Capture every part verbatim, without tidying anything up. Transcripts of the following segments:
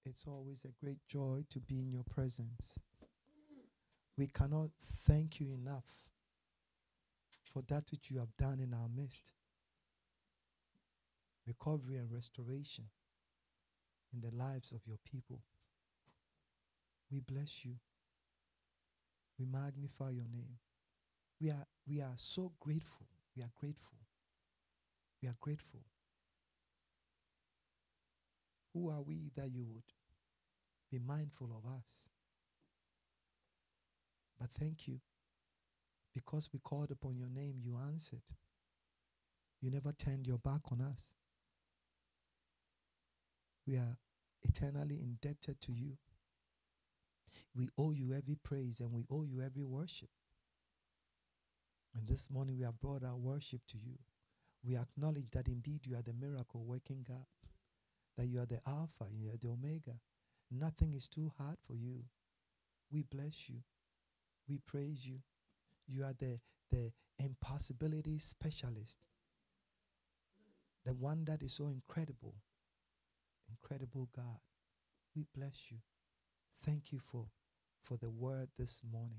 It's always a great joy to be in your presence. We cannot thank you enough for that which you have done in our midst. Recovery and restoration in the lives of your people. We bless you. We magnify your name. We are, we are so grateful. We are grateful. We are grateful. Who are we that you would be mindful of us? But thank you. Because we called upon your name, you answered. You never turned your back on us. We are eternally indebted to you. We owe you every praise and we owe you every worship. And this morning we have brought our worship to you. We acknowledge that indeed you are the miracle working God, that you are the Alpha, you are the Omega. Nothing is too hard for you. We bless you. We praise you. You are the, the impossibility specialist, the one that is so incredible, incredible God. We bless you. Thank you for, for the word this morning.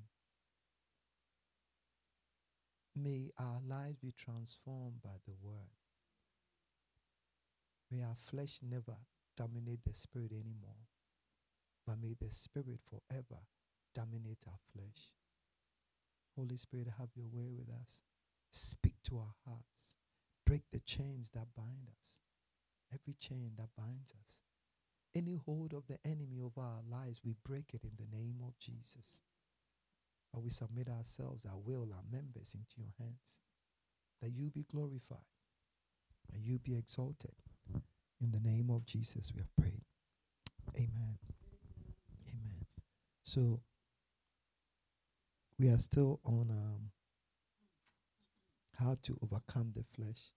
May our lives be transformed by the word. May our flesh never dominate the spirit anymore, but may the spirit forever dominate our flesh. Holy Spirit, have your way with us. Speak to our hearts. Break the chains that bind us. Every chain that binds us. Any hold of the enemy over our lives, we break it in the name of Jesus. But we submit ourselves, our will, our members into your hands. That you be glorified and you be exalted. In the name of Jesus we have prayed. Amen. Amen. So, we are still on um, how to overcome the flesh.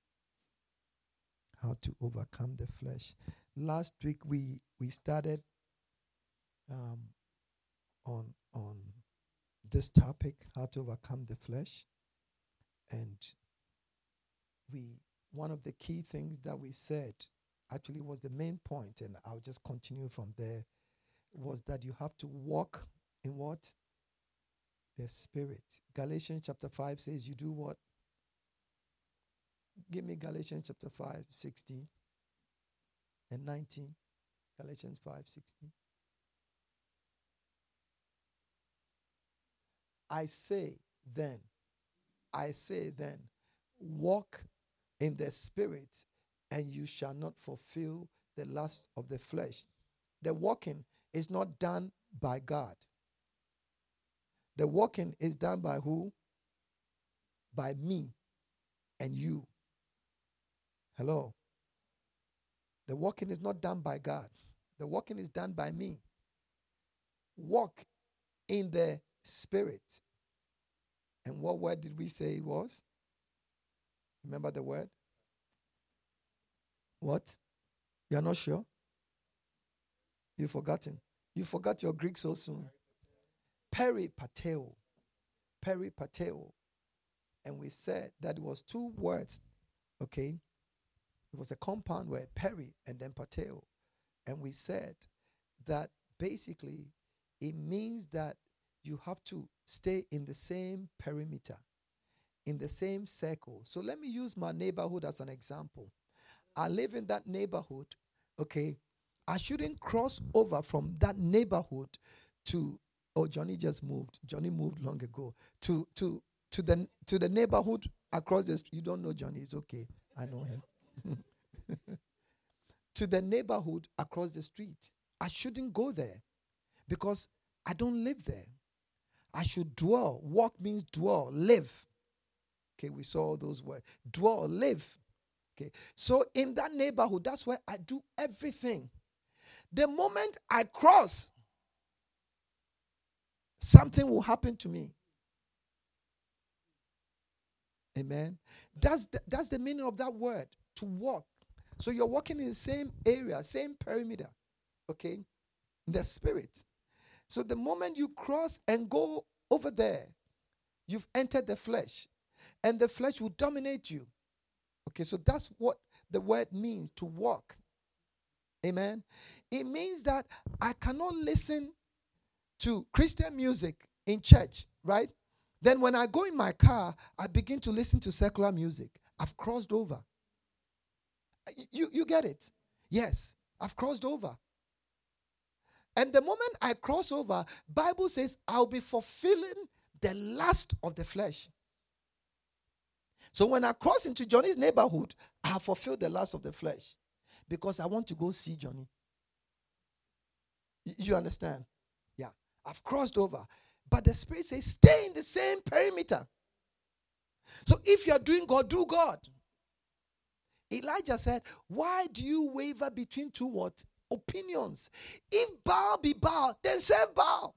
How to overcome the flesh. Last week we we started um, on on this topic, how to overcome the flesh, and we one of the key things that we said actually was the main point, and I'll just continue from there, was that you have to walk in what? The Spirit. Galatians chapter five says you do what? Give me Galatians chapter five, sixteen and nineteen. Galatians five, sixteen. I say then, I say then, walk in the Spirit, and you shall not fulfill the lust of the flesh. The walking is not done by God. The walking is done by who? By me and you. Hello. The walking is not done by God. The walking is done by me. Walk in the Spirit. And what word did we say it was? Remember the word? What? You are not sure? You've forgotten. You forgot your Greek so soon. Peripateo. Peripateo. And we said that it was two words, okay? It was a compound word, peri and then pateo. And we said that basically it means that you have to stay in the same perimeter, in the same circle. So let me use my neighborhood as an example. I live in that neighborhood, okay? I shouldn't cross over from that neighborhood to, oh, Johnny just moved. Johnny moved long ago. To to to the to the neighborhood across the street. You don't know Johnny, it's okay. I know him. To the neighborhood across the street. I shouldn't go there because I don't live there. I should dwell. Walk means dwell, live. Okay, we saw all those words. Dwell, live. Okay, so in that neighborhood, that's where I do everything. The moment I cross, something will happen to me. Amen. That's the, that's the meaning of that word, to walk. So you're walking in the same area, same perimeter, okay, in the Spirit. So the moment you cross and go over there, you've entered the flesh, and the flesh will dominate you. Okay, so that's what the word means, to walk. Amen. It means that I cannot listen to Christian music in church, right? Then when I go in my car, I begin to listen to secular music. I've crossed over. You, you get it? Yes, I've crossed over. And the moment I cross over, Bible says I'll be fulfilling the lust of the flesh. So when I cross into Johnny's neighborhood, I have fulfilled the lust of the flesh because I want to go see Johnny. You understand? Yeah. I've crossed over. But the Spirit says stay in the same perimeter. So if you're doing God, do God. Elijah said, why do you waver between two what? Opinions. If Baal be Baal, then serve Baal.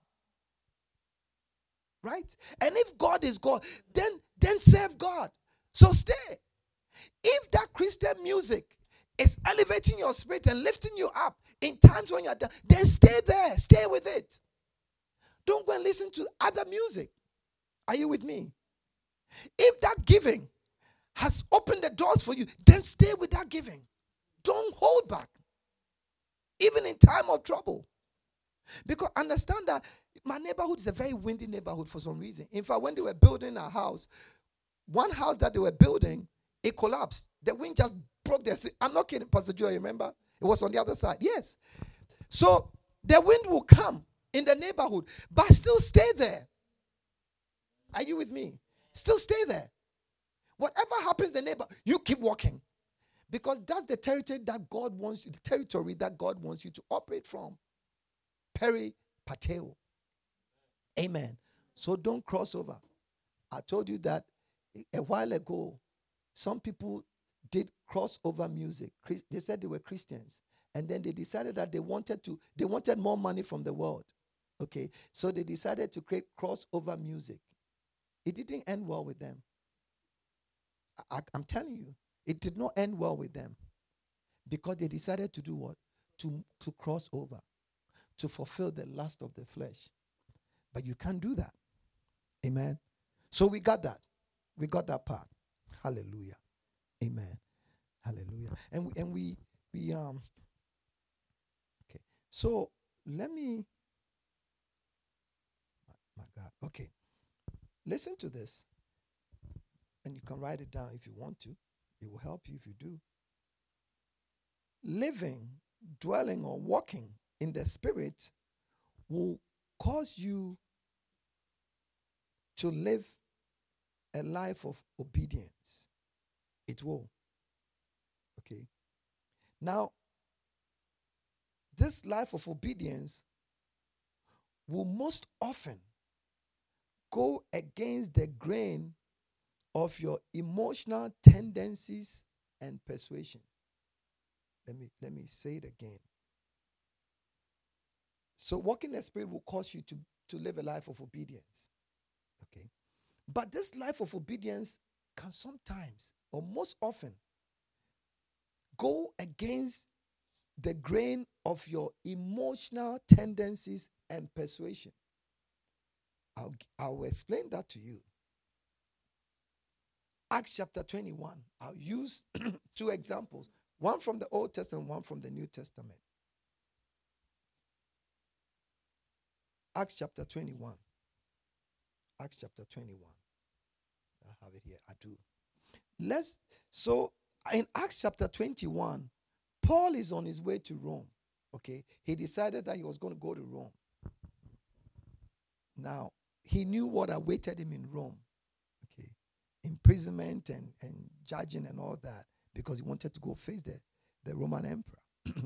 Right? And if God is God, then, then serve God. So stay. If that Christian music is elevating your spirit and lifting you up in times when you're down, then stay there. Stay with it. Don't go and listen to other music. Are you with me? If that giving has opened the doors for you, then stay with that giving. Don't hold back. Even in time of trouble. Because understand that my neighborhood is a very windy neighborhood for some reason. In fact, when they were building a house, one house that they were building, it collapsed. The wind just broke their thing. I'm not kidding, Pastor Joe, remember? It was on the other side. Yes. So the wind will come in the neighborhood, but still stay there. Are you with me? Still stay there. Whatever happens in the neighbor, you keep walking. Because that's the territory that God wants you, the territory that God wants you to operate from. Peri pateo. Amen. So don't cross over. I told you that a while ago, some people did crossover music. They said they were Christians. And then they decided that they wanted to, they wanted more money from the world. Okay. So they decided to create crossover music. It didn't end well with them. I, I'm telling you, it did not end well with them. Because they decided to do what? To, to cross over. To fulfill the lust of the flesh. But you can't do that. Amen. So we got that. We got that part. Hallelujah. Amen. Hallelujah. And we and we we um okay. So let me my, my God. Okay. Listen to this. And you can write it down if you want to. It will help you if you do. Living, dwelling, or walking in the Spirit will cause you to live a life of obedience. It will. Okay. Now, this life of obedience will most often go against the grain of your emotional tendencies and persuasion. Let me, let me say it again. So walking in the Spirit will cause you to, to live a life of obedience. Okay. But this life of obedience can sometimes, or most often, go against the grain of your emotional tendencies and persuasion. I'll, I'll explain that to you. Acts chapter twenty-one. I'll use two examples. One from the Old Testament, one from the New Testament. Acts chapter twenty-one. Acts chapter twenty-one. I have it here. I do. Let's, so in Acts chapter twenty-one, Paul is on his way to Rome. Okay. He decided that he was going to go to Rome. Now, he knew what awaited him in Rome. Okay. Imprisonment and, and judging and all that, because he wanted to go face the, the Roman emperor.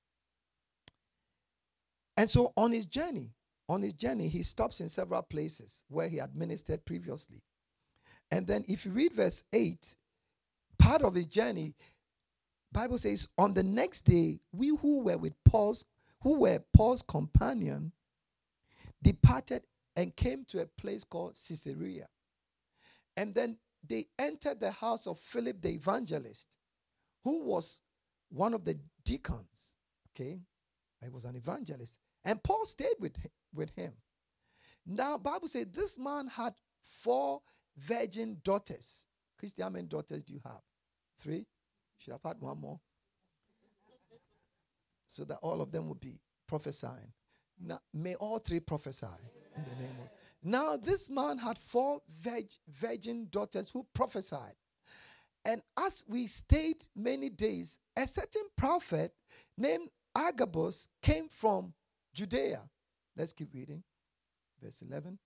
And so on his journey, on his journey, he stops in several places where he had ministered previously. And then if you read verse eight, part of his journey, Bible says, on the next day, we who were with Paul's, who were Paul's companion, departed and came to a place called Caesarea. And then they entered the house of Philip the evangelist, who was one of the deacons. Okay? He was an evangelist. And Paul stayed with him, with him. Now, Bible says this man had four virgin daughters. Christian, how many daughters do you have? Three? Should have had one more. so that all of them will be prophesying. Now, may all three prophesy in the name of. Now, this man had four veg, virgin daughters who prophesied. And as we stayed many days, a certain prophet named Agabus came from Judea. Let's keep reading. Verse eleven.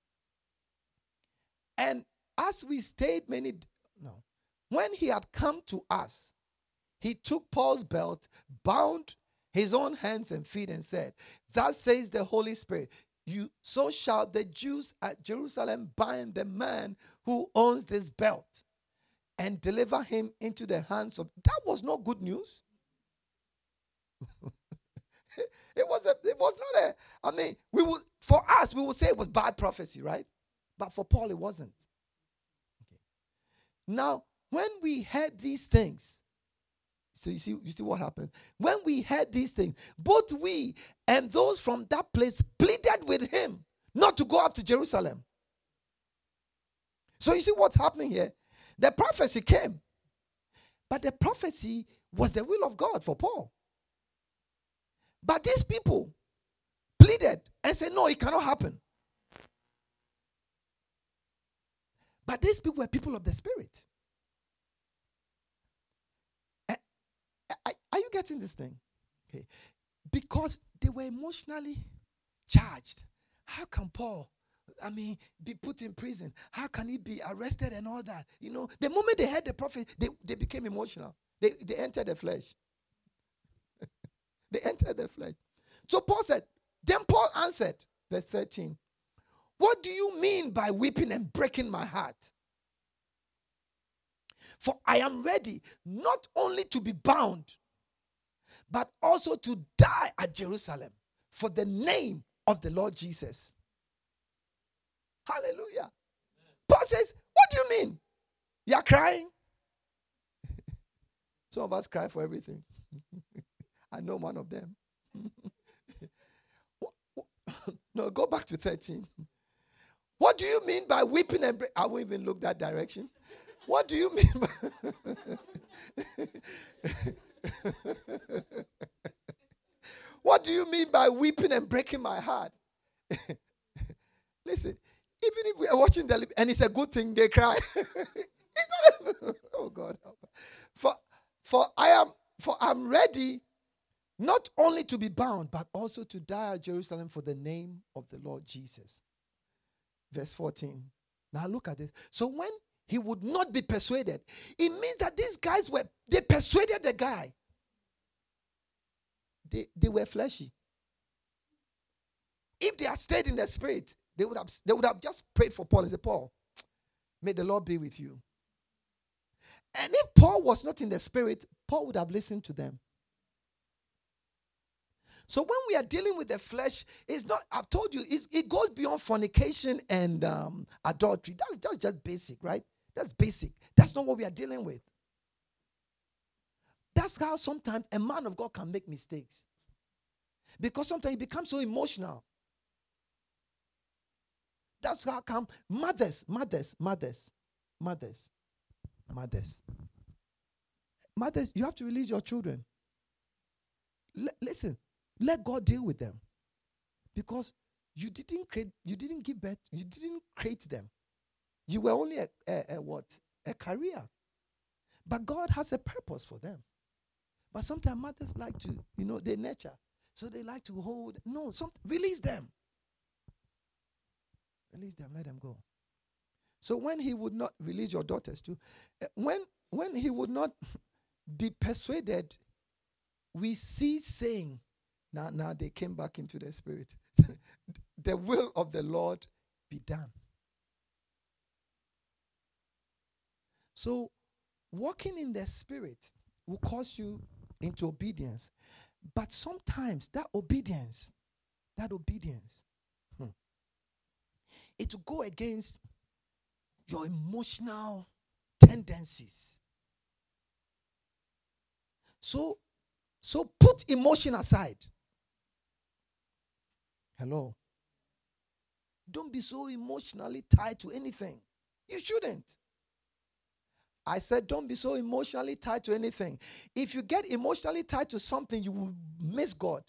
And as we stayed many, no, when he had come to us, he took Paul's belt, bound his own hands and feet, and said, "Thus says the Holy Spirit, you so shall the Jews at Jerusalem bind the man who owns this belt and deliver him into the hands of." That was not good news. it was a, it was not a, I mean, we would, for us, we would say it was bad prophecy, right? But for Paul, it wasn't. Okay. Now, when we heard these things, so you see, you see what happened? When we heard these things, both we and those from that place pleaded with him not to go up to Jerusalem. So you see what's happening here? The prophecy came, but the prophecy was the will of God for Paul. But these people pleaded and said, no, it cannot happen. But these people were people of the Spirit. Are you getting this thing? Okay. Because they were emotionally charged. How can Paul, I mean, be put in prison? How can he be arrested and all that? You know, the moment they heard the prophet, they, they became emotional. They, they entered the flesh. They entered the flesh. So Paul said, then Paul answered, verse thirteen, "What do you mean by weeping and breaking my heart? For I am ready not only to be bound, but also to die at Jerusalem for the name of the Lord Jesus." Hallelujah. Paul says, what do you mean? You are crying? Some of us cry for everything. I know one of them. No, go back to thirteen. What do you mean by weeping and breaking? I won't even look that direction. What do you mean by What do you mean by weeping and breaking my heart? Listen, even if we are watching the and it's a good thing they cry. It's not a, oh God. For for I am for I'm ready not only to be bound, but also to die at Jerusalem for the name of the Lord Jesus. Verse fourteen. Now look at this. So when he would not be persuaded, it means that these guys were, they persuaded the guy. They, they were fleshy. If they had stayed in the spirit, they would have, they would have just prayed for Paul and said, "Paul, may the Lord be with you." And if Paul was not in the spirit, Paul would have listened to them. So when we are dealing with the flesh, it's not, I've told you, it, it goes beyond fornication and um, adultery. That's, that's just basic, right? That's basic. That's not what we are dealing with. That's how sometimes a man of God can make mistakes. Because sometimes he becomes so emotional. That's how come mothers, mothers, mothers, mothers, mothers. Mothers, you have to release your children. L- listen. Let God deal with them. Because you didn't create, you didn't give birth, you didn't create them. You were only a, a, a what? A career. But God has a purpose for them. But sometimes mothers like to, you know, their nature. So they like to hold. No, some, release them. Release them, let them go. So when he would not, release your daughters too. Uh, when, when he would not be persuaded, we see saying, Now, now they came back into the spirit. The will of the Lord be done. So, walking in the spirit will cause you into obedience. But sometimes that obedience, that obedience, hmm, it will go against your emotional tendencies. So, so put emotion aside. Hello. Don't be so emotionally tied to anything. You shouldn't. I said, don't be so emotionally tied to anything. If you get emotionally tied to something, you will miss God.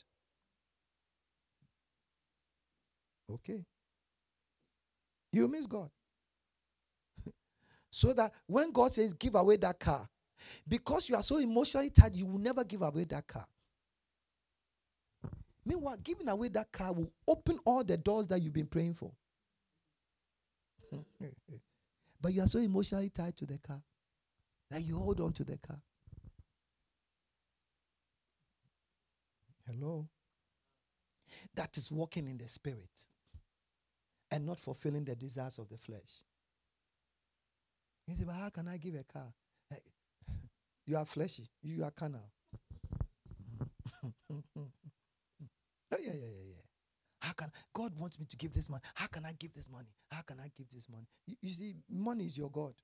Okay. You miss God. So that when God says, give away that car, because you are so emotionally tied, you will never give away that car. Meanwhile, giving away that car will open all the doors that you've been praying for. But you are so emotionally tied to the car that you hold on to the car. Hello? That is walking in the spirit and not fulfilling the desires of the flesh. You say, but how can I give a car? You are fleshy. You are carnal. Oh, yeah, yeah, yeah, yeah. How can God wants me to give this money? How can I give this money? How can I give this money? You, you see, money is your God.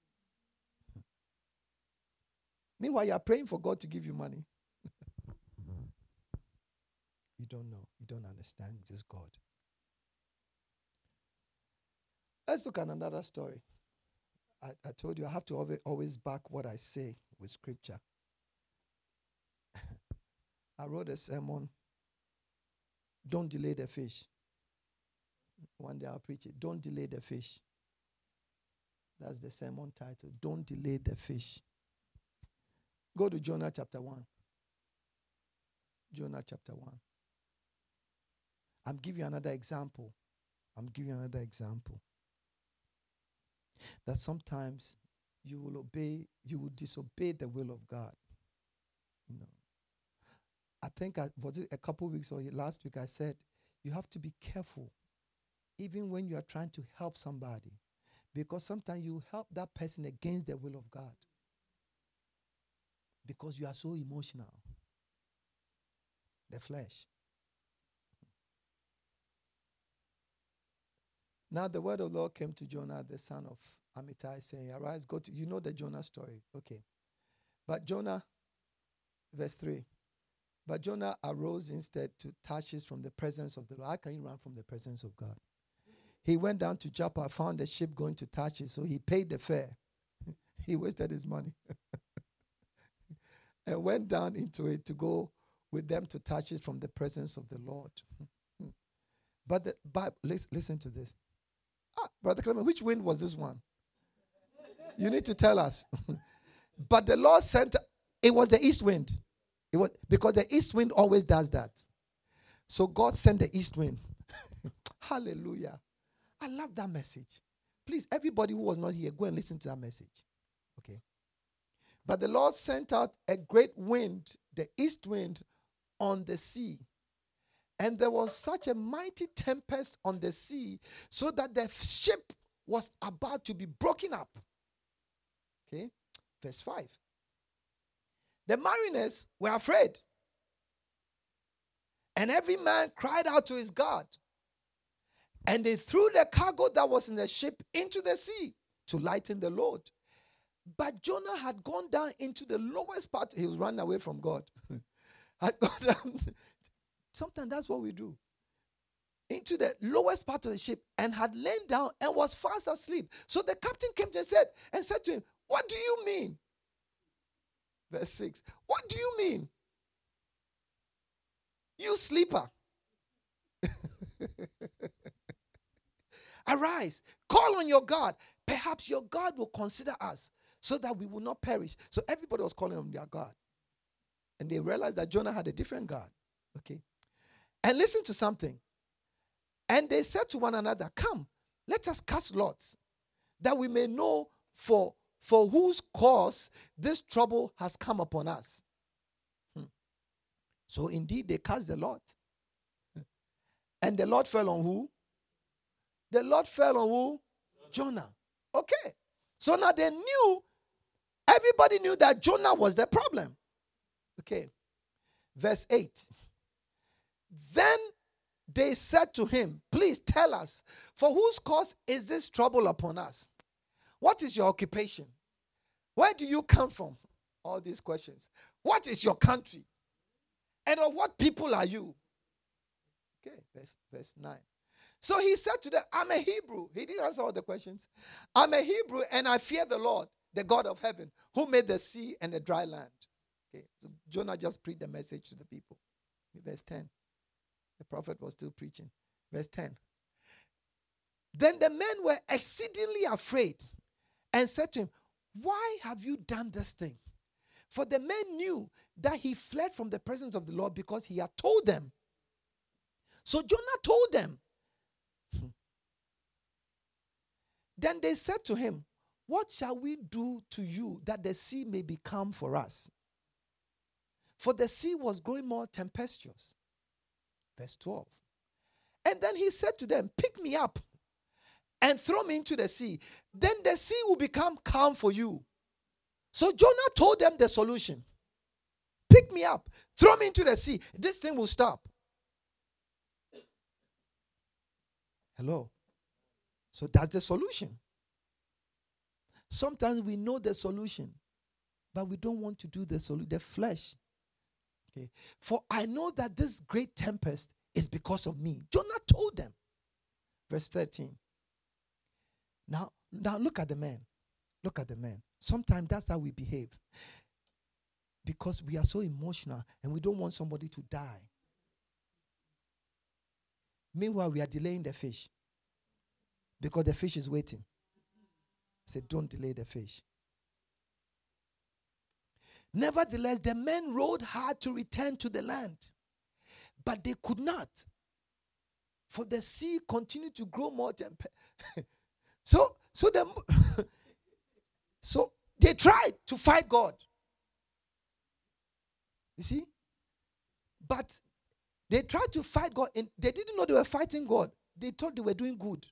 Meanwhile, you are praying for God to give you money. You don't know. You don't understand this God. Let's look at another story. I, I told you I have to always, always back what I say with scripture. I wrote a sermon, don't delay the fish. One day I'll preach it. Don't delay the fish. That's the sermon title. Don't delay the fish. Go to Jonah chapter one. Jonah chapter one. I'm giving you another example. I'm giving you another example. That sometimes you will obey, you will disobey the will of God. You know. I think I was it a couple of weeks or last week I said you have to be careful even when you are trying to help somebody, because sometimes you help that person against the will of God because you are so emotional. The flesh. Now the word of the Lord came to Jonah, the son of Amittai, saying, arise, go to, you know the Jonah story. Okay. But Jonah, verse three, but Jonah arose instead to Tarshish from the presence of the Lord. How can you run from the presence of God? He went down to Joppa, found a ship going to Tarshish, so he paid the fare. He wasted his money. And went down into it to go with them to Tarshish from the presence of the Lord. But the Bible, listen to this. Ah, Brother Clement, which wind was this one? You need to tell us. But the Lord sent, it was the east wind. It was because the east wind always does that. So God sent the east wind. Hallelujah. I love that message. Please, everybody who was not here, go and listen to that message. Okay. But the Lord sent out a great wind, the east wind, on the sea. And there was such a mighty tempest on the sea, so that the ship was about to be broken up. Okay. Verse five. The mariners were afraid. And every man cried out to his God. And they threw the cargo that was in the ship into the sea to lighten the load. But Jonah had gone down into the lowest part. He was running away from God. had gone down. Sometimes that's what we do. Into the lowest part of the ship and had lain down and was fast asleep. So the captain came to and said, and said to him, what do you mean? Verse six. What do you mean? You sleeper. Arise, call on your God. Perhaps your God will consider us so that we will not perish. So everybody was calling on their God. And they realized that Jonah had a different God. Okay. And listen to something. And they said to one another, come, let us cast lots, that we may know for, for whose cause this trouble has come upon us. Hmm. So indeed they cast the lot. And the lot fell on who? The Lord fell on who? Jonah. Okay. So now they knew, everybody knew that Jonah was the problem. Okay. Verse eight. Then they said to him, please tell us, for whose cause is this trouble upon us? What is your occupation? Where do you come from? All these questions. What is your country? And of what people are you? Okay, verse, verse nine. So he said to them, I'm a Hebrew. He didn't answer all the questions. I'm a Hebrew and I fear the Lord, the God of heaven, who made the sea and the dry land. Okay, so Jonah just preached the message to the people. Verse ten. The prophet was still preaching. Verse ten. Then the men were exceedingly afraid and said to him, why have you done this thing? For the men knew that he fled from the presence of the Lord because he had told them. So Jonah told them. Then they said to him, what shall we do to you that the sea may be calm for us? For the sea was growing more tempestuous. Verse twelve. And then he said to them, pick me up and throw me into the sea. Then the sea will become calm for you. So Jonah told them the solution. Pick me up, throw me into the sea. This thing will stop. Hello. So that's the solution. Sometimes we know the solution, but we don't want to do the solution. The flesh. Okay. For I know that this great tempest is because of me. Jonah told them. Verse thirteen. Now, now look at the man. Look at the man. Sometimes that's how we behave. Because we are so emotional and we don't want somebody to die. Meanwhile, we are delaying the fish. Because the fish is waiting. I said, don't delay the fish. Nevertheless, the men rowed hard to return to the land. But they could not. For the sea continued to grow more temp- So, so the so they tried to fight God. You see? But they tried to fight God and they didn't know they were fighting God. They thought they were doing good.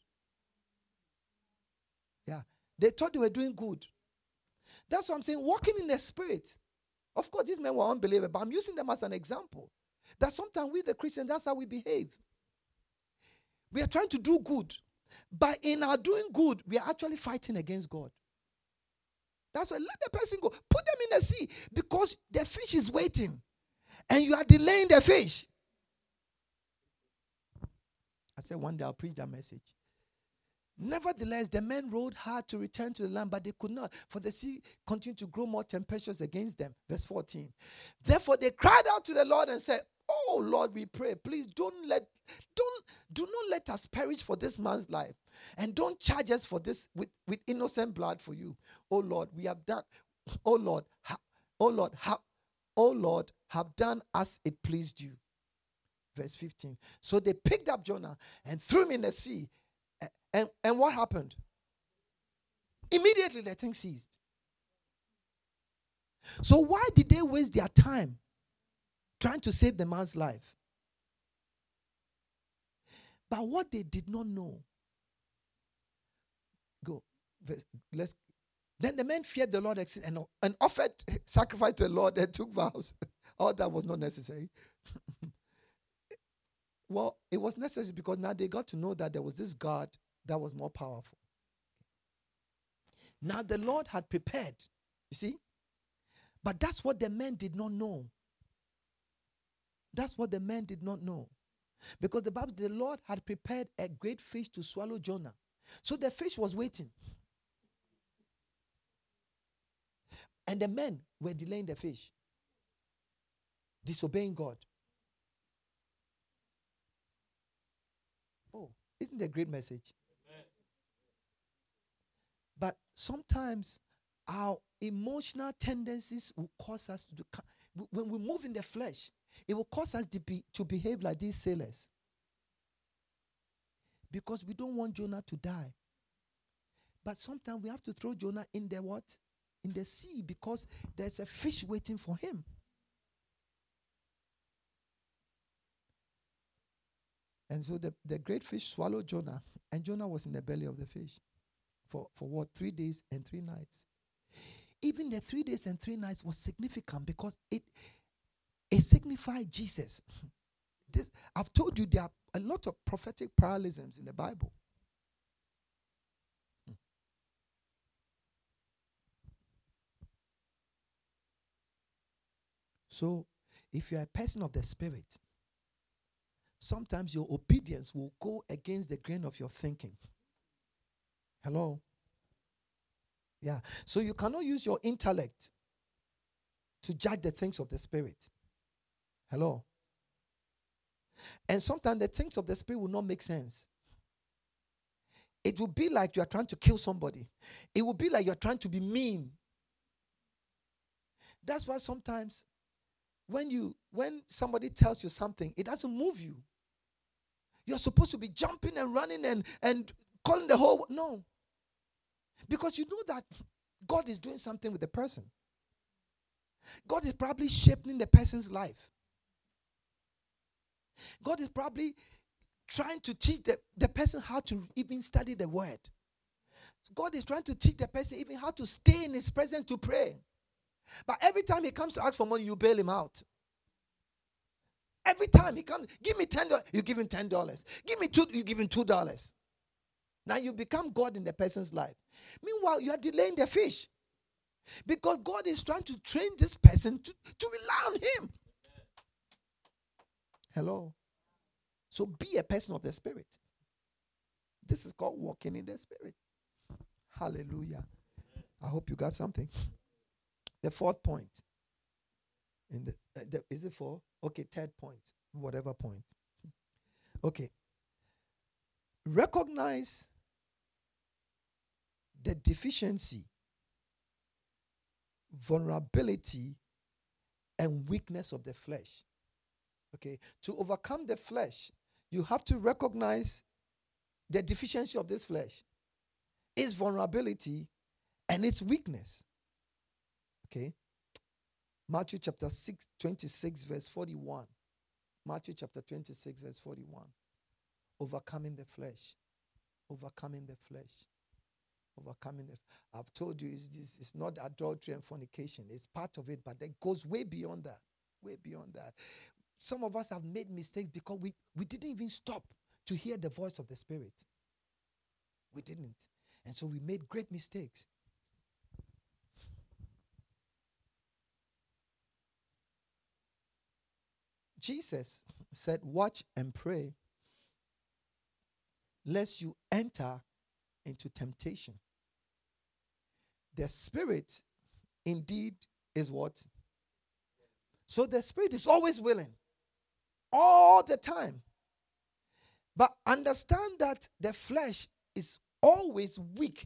Yeah. They thought they were doing good. That's what I'm saying. Walking in the spirit. Of course, these men were unbelievers, but I'm using them as an example. That sometimes we, the Christians, that's how we behave. We are trying to do good. But in our doing good, we are actually fighting against God. That's why let the person go. Put them in the sea because the fish is waiting. And you are delaying the fish. I said one day I'll preach that message. Nevertheless, the men rowed hard to return to the land, but they could not, for the sea continued to grow more tempestuous against them. Verse fourteen. Therefore they cried out to the Lord and said, oh Lord, we pray, please don't let, don't, do not let us perish for this man's life. And don't charge us for this with, with innocent blood for you. Oh Lord, we have done, oh Lord, ha, oh Lord, ha, oh Lord, have done as it pleased you. Verse fifteen. So they picked up Jonah and threw him in the sea. And, and what happened? Immediately the thing ceased. So why did they waste their time trying to save the man's life? But what they did not know. Go. Let's. Then the men feared the Lord and, and offered sacrifice to the Lord and took vows. All that was not necessary. Well, it was necessary because now they got to know that there was this God that was more powerful. Now the Lord had prepared, you see? But that's what the men did not know. That's what the men did not know. Because the Bible, the Lord had prepared a great fish to swallow Jonah. So the fish was waiting. And the men were delaying the fish. Disobeying God. Oh, isn't that a great message? Amen. But sometimes our emotional tendencies will cause us to do, when we move in the flesh, it will cause us to, be, to behave like these sailors. Because we don't want Jonah to die. But sometimes we have to throw Jonah in the what? In the sea, because there's a fish waiting for him. And so the, the great fish swallowed Jonah, and Jonah was in the belly of the fish for, for what? Three days and three nights. Even the three days and three nights was significant because it, it signified Jesus. This, I've told you there are a lot of prophetic parallelisms in the Bible. Hmm. So, if you are a person of the Spirit, sometimes your obedience will go against the grain of your thinking. Hello? Yeah. So you cannot use your intellect to judge the things of the spirit. Hello. And sometimes the things of the spirit will not make sense. It will be like you are trying to kill somebody. It will be like you are trying to be mean. That's why sometimes when you when somebody tells you something, it doesn't move you. You're supposed to be jumping and running and, and calling the whole no. Because you know that God is doing something with the person. God is probably shaping the person's life. God is probably trying to teach the, the person how to even study the word. God is trying to teach the person even how to stay in his presence to pray. But every time he comes to ask for money, you bail him out. Every time he comes, give me ten dollars, you give him ten dollars. Give me two, you give him two dollars. Now you become God in the person's life. Meanwhile, you are delaying the fish. Because God is trying to train this person to, to rely on him. Hello. So be a person of the spirit. This is called walking in the spirit. Hallelujah. I hope you got something. The fourth point. In the, uh, the is it four? Okay, third point. Whatever point. Okay. Recognize the deficiency, vulnerability, and weakness of the flesh. Okay. To overcome the flesh, you have to recognize the deficiency of this flesh, its vulnerability, and its weakness. Okay. Matthew chapter six, twenty-six, verse forty-one. Matthew chapter twenty-six, verse forty-one. Overcoming the flesh. Overcoming the flesh. Overcoming the I've told you, it's, this, it's not adultery and fornication. It's part of it, but it goes way beyond that. Way beyond that. Some of us have made mistakes because we, we didn't even stop to hear the voice of the Spirit. We didn't. And so we made great mistakes. Jesus said, watch and pray lest you enter into temptation. The spirit indeed is what? So the spirit is always willing. All the time. But understand that the flesh is always weak.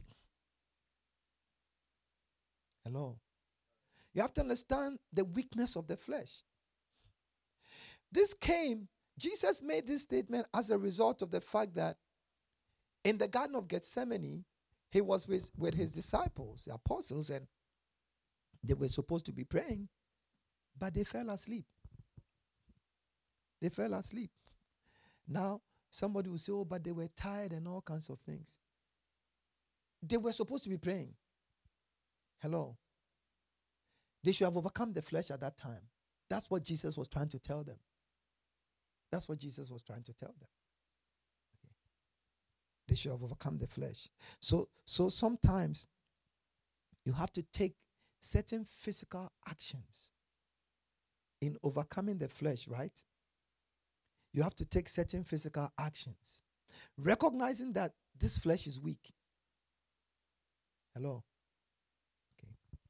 Hello. You have to understand the weakness of the flesh. This came, Jesus made this statement as a result of the fact that in the Garden of Gethsemane, he was with, with his disciples, the apostles, and they were supposed to be praying, but they fell asleep. They fell asleep. Now, somebody will say, oh, but they were tired and all kinds of things. They were supposed to be praying. Hello. They should have overcome the flesh at that time. That's what Jesus was trying to tell them. That's what Jesus was trying to tell them. Okay. They should have overcome the flesh. So, so sometimes you have to take certain physical actions in overcoming the flesh, right? You have to take certain physical actions. Recognizing that this flesh is weak. Hello? Okay.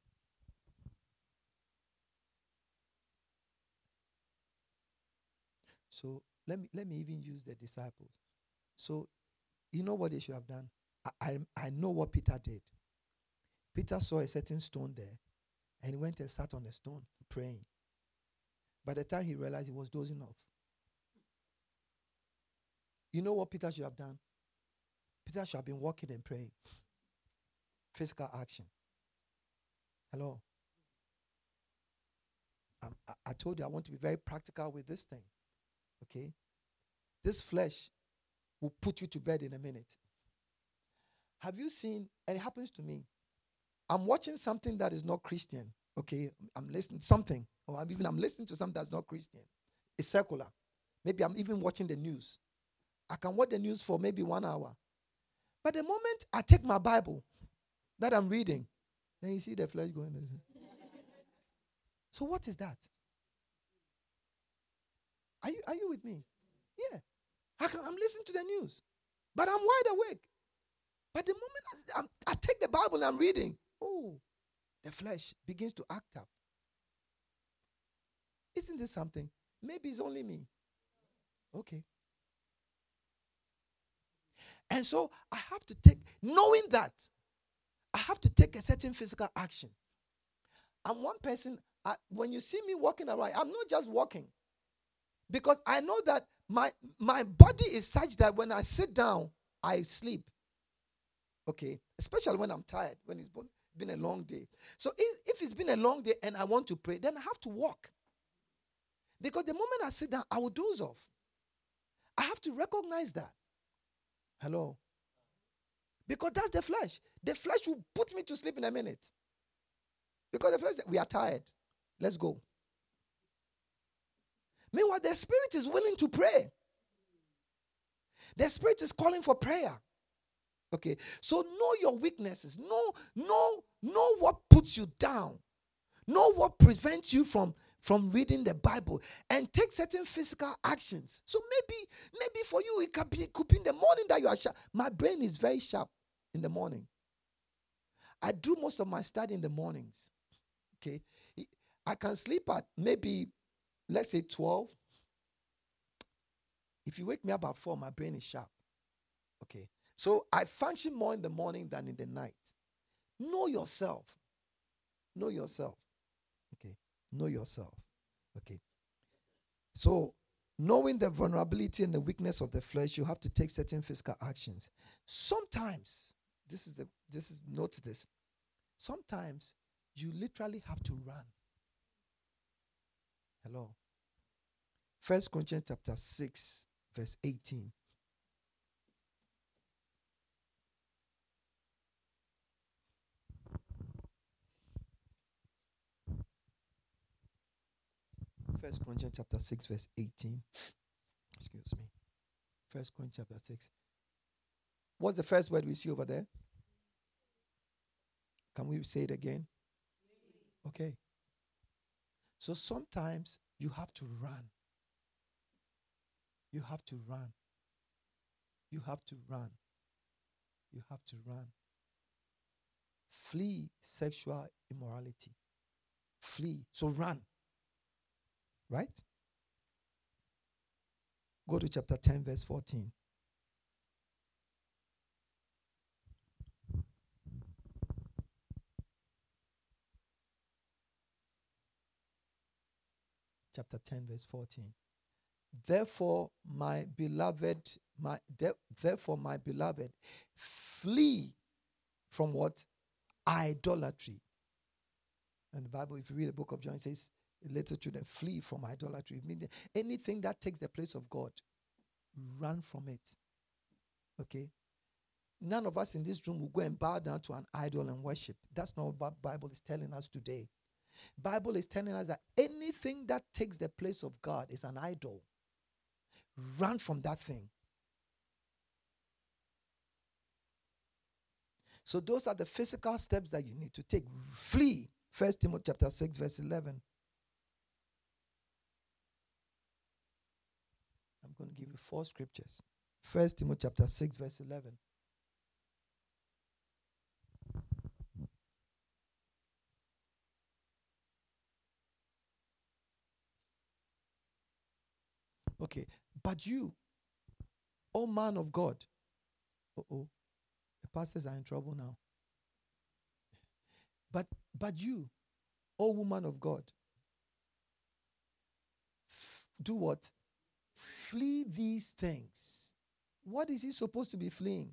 So let me let me even use the disciples. So you know what they should have done? I, I, I know what Peter did. Peter saw a certain stone there, and he went and sat on the stone praying. By the time he realized he was dozing off. You know what Peter should have done? Peter should have been walking and praying. Physical action. Hello? I, I told you I want to be very practical with this thing. Okay? This flesh will put you to bed in a minute. Have you seen, and it happens to me, I'm watching something that is not Christian. Okay? I'm listening to something, or I'm even I'm listening to something that's not Christian. It's secular. Maybe I'm even watching the news. I can watch the news for maybe one hour. But the moment I take my Bible that I'm reading, then you see the flesh going. So what is that? Are you, are you with me? Yeah. I can, I'm listening to the news. But I'm wide awake. But the moment I, I'm, I take the Bible and I'm reading, oh, the flesh begins to act up. Isn't this something? Maybe it's only me. Okay. And so I have to take, knowing that, I have to take a certain physical action. I'm one person, I, when you see me walking around, I'm not just walking. Because I know that my, my body is such that when I sit down, I sleep. Okay? Especially when I'm tired, when it's been a long day. So if, if it's been a long day and I want to pray, then I have to walk. Because the moment I sit down, I will doze off. I have to recognize that. Hello? Because that's the flesh. The flesh will put me to sleep in a minute. Because the flesh, we are tired. Let's go. Meanwhile, the spirit is willing to pray. The spirit is calling for prayer. Okay. So know your weaknesses. Know, know, know what puts you down. Know what prevents you from, from reading the Bible. And take certain physical actions. So maybe, maybe for you, it could be, it could be in the morning that you are sharp. My brain is very sharp in the morning. I do most of my study in the mornings. Okay. I can sleep at maybe, let's say twelve. If you wake me up at four, my brain is sharp. Okay. So I function more in the morning than in the night. Know yourself. Know yourself. Okay. Know yourself. Okay. So knowing the vulnerability and the weakness of the flesh, you have to take certain physical actions. Sometimes, this is the this is note this. Sometimes you literally have to run. Hello. First Corinthians chapter six, verse eighteen. First Corinthians chapter six, verse eighteen. Excuse me. First Corinthians chapter six. What's the first word we see over there? Can we say it again? Okay. So sometimes you have to run. You have to run. You have to run. You have to run. Flee sexual immorality. Flee. So run. Right? Go to chapter ten, verse fourteen. Chapter ten, verse fourteen. Therefore, my beloved, my de- therefore, my beloved, flee from what? Idolatry. And the Bible, if you read the book of John, it says, little children, flee from idolatry. Meaning anything that takes the place of God, run from it. Okay? None of us in this room will go and bow down to an idol and worship. That's not what the Bible is telling us today. Bible is telling us that anything that takes the place of God is an idol. Run from that thing. So those are the physical steps that you need to take. Flee. First Timothy chapter six, verse eleven. I'm going to give you four scriptures. First Timothy chapter six, verse eleven. Okay. But you, O man of God. Uh-oh. The pastors are in trouble now. But but you, O woman of God, f- do what? Flee these things. What is he supposed to be fleeing?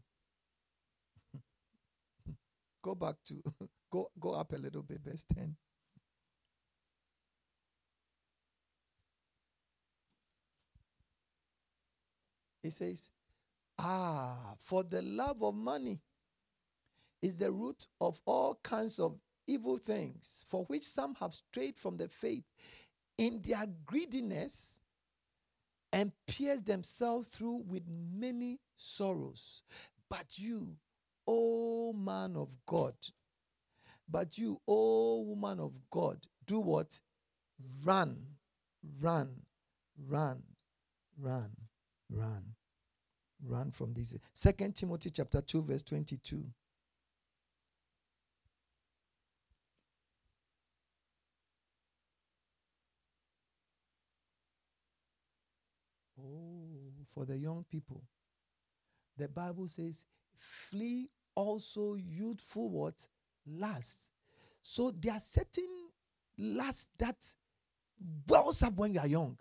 Go back to, go, go up a little bit, verse ten. It says, ah, for the love of money is the root of all kinds of evil things, for which some have strayed from the faith in their greediness and pierced themselves through with many sorrows. But you, O man of God, but you, O woman of God, do what? Run, run, run, run, run, run from these. Second Timothy chapter two, verse twenty-two. for the young people. The Bible says, flee also youthful what? Lust. So there are certain lusts that wells up when you are young.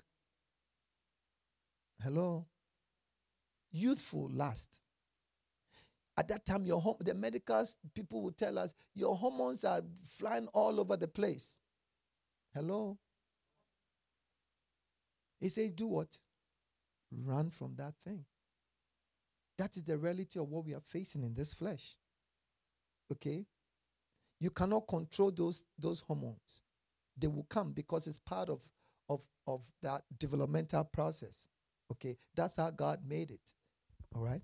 Hello? Youthful lust. At that time, your home, the medical people will tell us, your hormones are flying all over the place. Hello? He says, do what? Run from that thing. That is the reality of what we are facing in this flesh. Okay? You cannot control those, those hormones. They will come because it's part of, of, of that developmental process. Okay? That's how God made it. All right?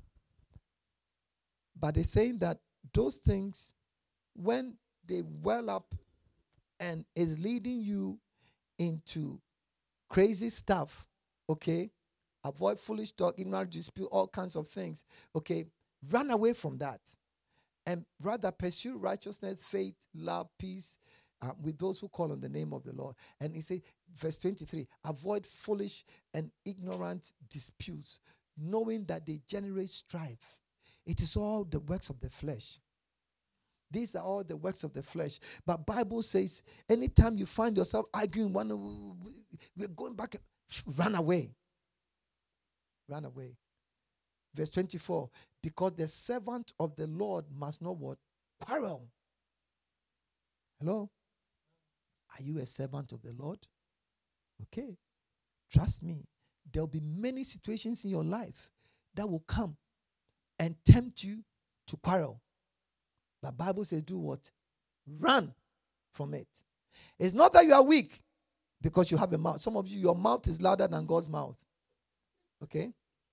But they're saying that those things, when they well up and is leading you into crazy stuff, okay? Avoid foolish talk, ignorant dispute, all kinds of things, okay? Run away from that. And rather pursue righteousness, faith, love, peace uh, with those who call on the name of the Lord. And he said, verse twenty-three, avoid foolish and ignorant disputes, knowing that they generate strife. It is all the works of the flesh. These are all the works of the flesh. But Bible says, anytime you find yourself arguing, one, we're going back, run away. Run away. Verse twenty-four, because the servant of the Lord must not what? Quarrel. Hello? Are you a servant of the Lord? Okay. Trust me. There will be many situations in your life that will come and tempt you to quarrel. But Bible says do what? Run from it. It's not that you are weak because you have a mouth. Some of you, your mouth is louder than God's mouth. Okay?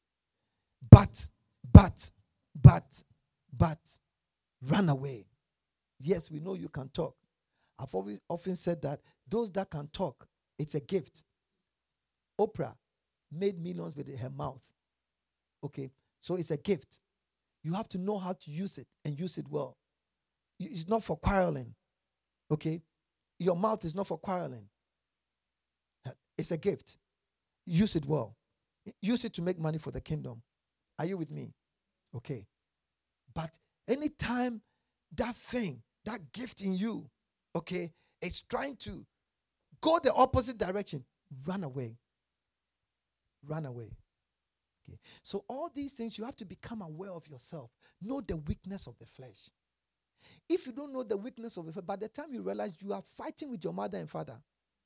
But, but, but, but, run away. Yes, we know you can talk. I've always often said that those that can talk, it's a gift. Oprah made millions with her mouth. Okay? So it's a gift. You have to know how to use it and use it well. It's not for quarreling. Okay? Your mouth is not for quarreling. It's a gift. Use it well. Use it to make money for the kingdom. Are you with me? Okay. But anytime that thing, that gift in you, okay, it's trying to go the opposite direction, run away. Run away. Okay. So all these things, you have to become aware of yourself. Know the weakness of the flesh. If you don't know the weakness of the flesh, by the time you realize you are fighting with your mother and father.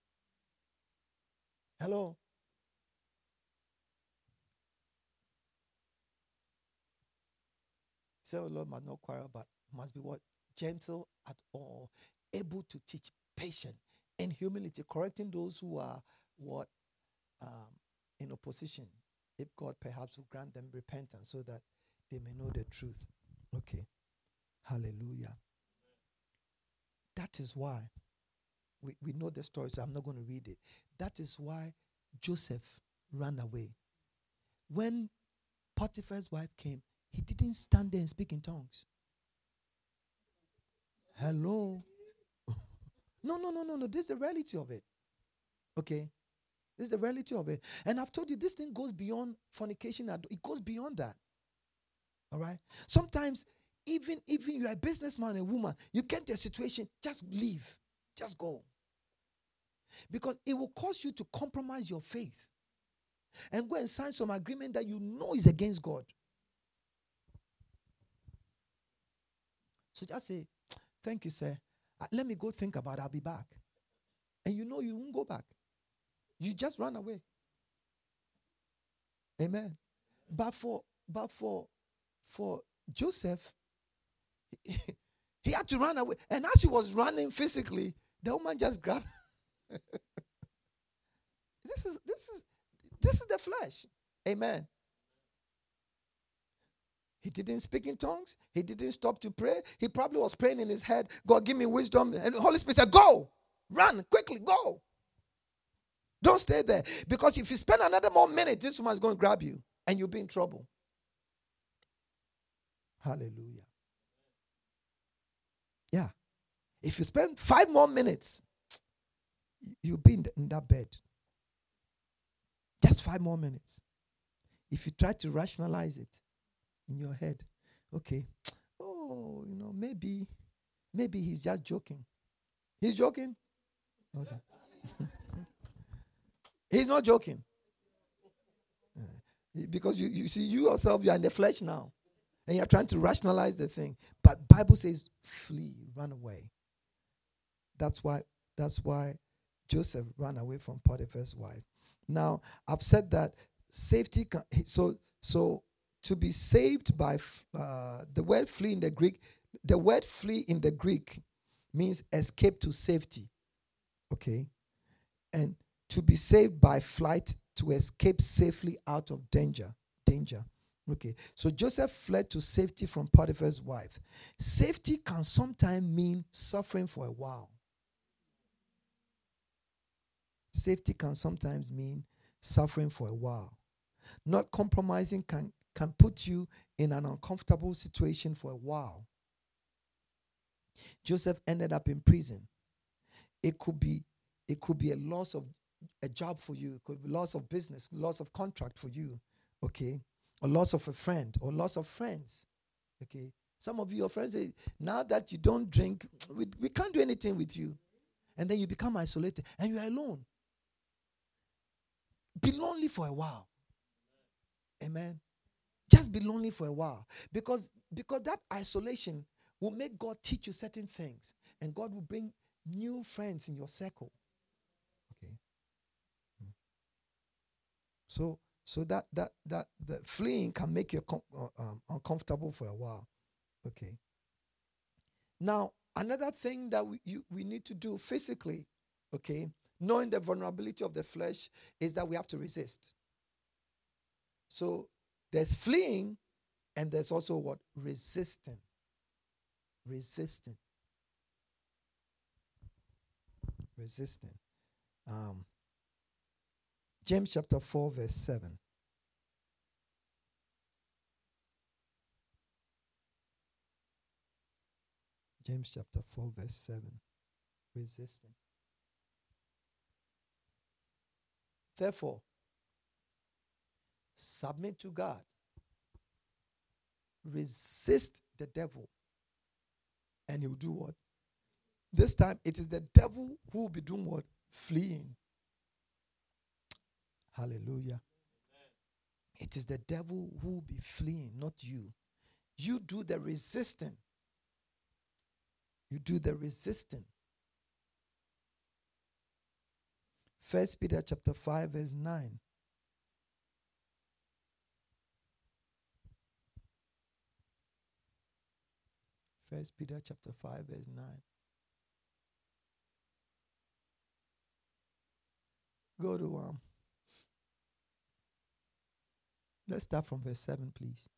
Hello? Say, oh Lord, must not quarrel, but must be what? Gentle at all, able to teach, patient, and humility, correcting those who are what? Um, in opposition. If God perhaps will grant them repentance so that they may know the truth. Okay. Hallelujah. That is why, we, we know the story, so I'm not going to read it. That is why Joseph ran away. When Potiphar's wife came, he didn't stand there and speak in tongues. Hello? No, no, no, no, no. This is the reality of it. Okay? This is the reality of it. And I've told you, this thing goes beyond fornication. It goes beyond that. All right? Sometimes, even, even you're a businessman and a woman, you get to a situation, just leave. Just go. Because it will cause you to compromise your faith. And go and sign some agreement that you know is against God. So just say, thank you, sir. Uh, let me go think about it. I'll be back. And you know you won't go back. You just run away. Amen. But for but for for Joseph, he, he had to run away. And as he was running physically, the woman just grabbed. this is this is this is the flesh. Amen. He didn't speak in tongues. He didn't stop to pray. He probably was praying in his head, God, give me wisdom. And the Holy Spirit said, go, run, quickly, go. Don't stay there. Because if you spend another more minute, this woman is going to grab you and you'll be in trouble. Hallelujah. Yeah. If you spend five more minutes, you'll be in, the, in that bed. Just five more minutes. if you try to rationalize it in your head, okay, oh, you know, maybe, maybe he's just joking. He's joking? Okay. He's not joking. Uh, because you, you see, you yourself, you are in the flesh now. And you're trying to rationalize the thing. But Bible says, flee, run away. That's why, that's why Joseph ran away from Potiphar's wife. Now, I've said that safety, can, so, so to be saved by, uh, the word flee in the Greek, the word flee in the Greek means escape to safety. Okay? And to be saved by flight, to escape safely out of danger. Danger. Okay. So Joseph fled to safety from Potiphar's wife. Safety can sometimes mean suffering for a while. Safety can sometimes mean suffering for a while. Not compromising can, can put you in an uncomfortable situation for a while. Joseph ended up in prison. It could be, it could be a loss of a job for you. It could be loss of business, loss of contract for you. Okay. Or loss of a friend, or loss of friends. Okay. Some of your friends say, now that you don't drink, we, we can't do anything with you. And then you become isolated and you are alone. Be lonely for a while. Amen. Just be lonely for a while. Because, because that isolation will make God teach you certain things. And God will bring new friends in your circle. Okay. Hmm. So, so that that that the fleeing can make you com- uh, um, uncomfortable for a while. Okay. Now, another thing that we you, we need to do physically, okay, knowing the vulnerability of the flesh, is that we have to resist. So there's fleeing, and there's also what? Resisting. Resisting. Resisting. Um, James chapter four, verse seven. James chapter four, verse seven. Resisting. Therefore, submit to God. Resist the devil. And he'll do what? This time, it is the devil who will be doing what? Fleeing. Hallelujah. It is the devil who will be fleeing, not you. You do the resisting. You do the resisting. First Peter chapter five, verse nine. First Peter chapter five, verse nine. Go to um. Let's start from verse seven, please.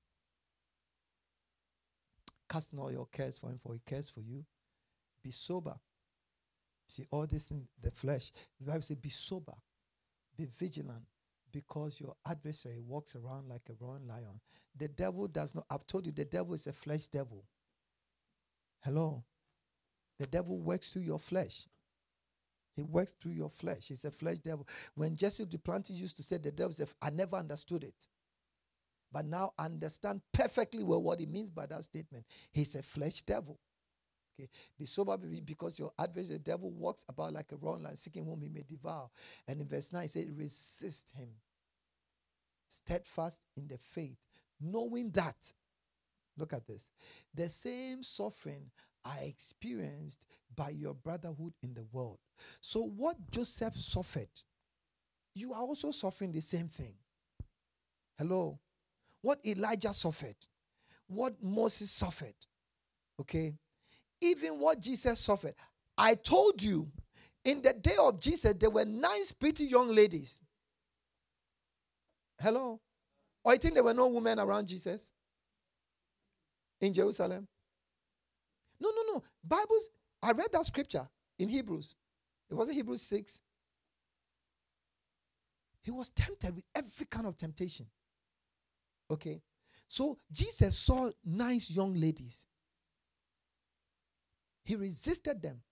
Casting all your cares for him, for he cares for you. Be sober. See, all this in the flesh. The Bible says, be sober. Be vigilant, because your adversary walks around like a roaring lion. The devil does not, I've told you, the devil is a flesh devil. Hello? The devil works through your flesh. He works through your flesh. He's a flesh devil. When Jesse Duplantis used to say the devil, said, I never understood it. But now I understand perfectly well what he means by that statement. He's a flesh devil. Okay. Be sober because your adversary, the devil, walks about like a roaring lion, seeking whom he may devour. And in verse nine, he said, resist him. Steadfast in the faith, knowing that, look at this, the same suffering I experienced by your brotherhood in the world. So what Joseph suffered, you are also suffering the same thing. Hello? What Elijah suffered, what Moses suffered, okay? Even what Jesus suffered. I told you, in the day of Jesus, there were nine pretty young ladies. Hello? Or you think there were no women around Jesus in Jerusalem? No, no, no. Bibles, I read that scripture in Hebrews. It wasn't Hebrews six. He was tempted with every kind of temptation. Okay? So Jesus saw nice young ladies. He resisted them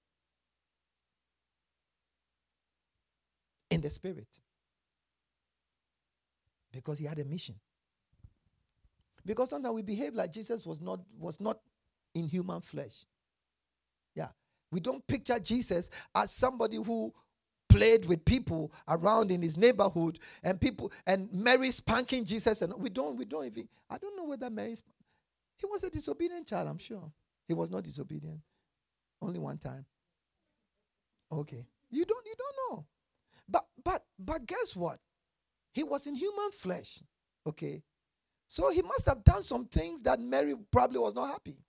in the spirit. because he had a mission. Because sometimes we behave like Jesus was not was not in human flesh. Yeah. We don't picture Jesus as somebody who played with people around in his neighborhood and people and Mary spanking Jesus, and we don't we don't even I don't know whether Mary sp- he was a disobedient child, I'm sure. He was not disobedient. Only one time. Okay. You don't you don't know. But but but guess what? He was in human flesh. Okay. So he must have done some things that Mary probably was not happy.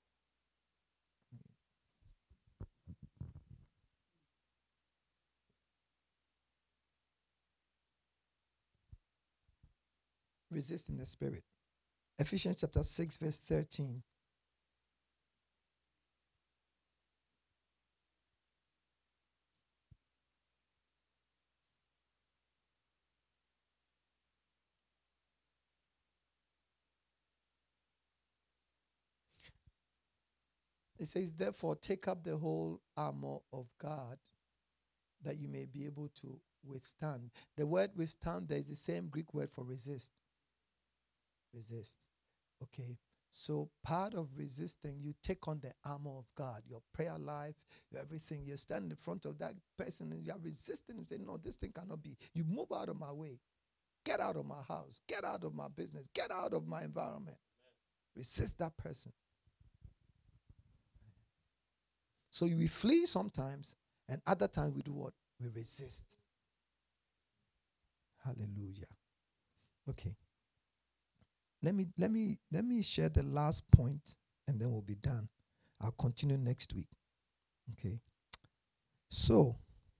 Resist in the spirit. Ephesians chapter six, verse thirteen. It says, therefore, take up the whole armor of God that you may be able to withstand. The word withstand, there is the same Greek word for resist. Resist. Okay. So part of resisting, you take on the armor of God, your prayer life, your everything. You stand in front of that person and you are resisting him, saying, no, this thing cannot be. You move out of my way. Get out of my house. Get out of my business. Get out of my environment. Resist that person. So we flee sometimes, and other times we do what? We resist. Hallelujah. Okay. Let me let me let me share the last point, and then we'll be done. I'll continue next week. Okay. So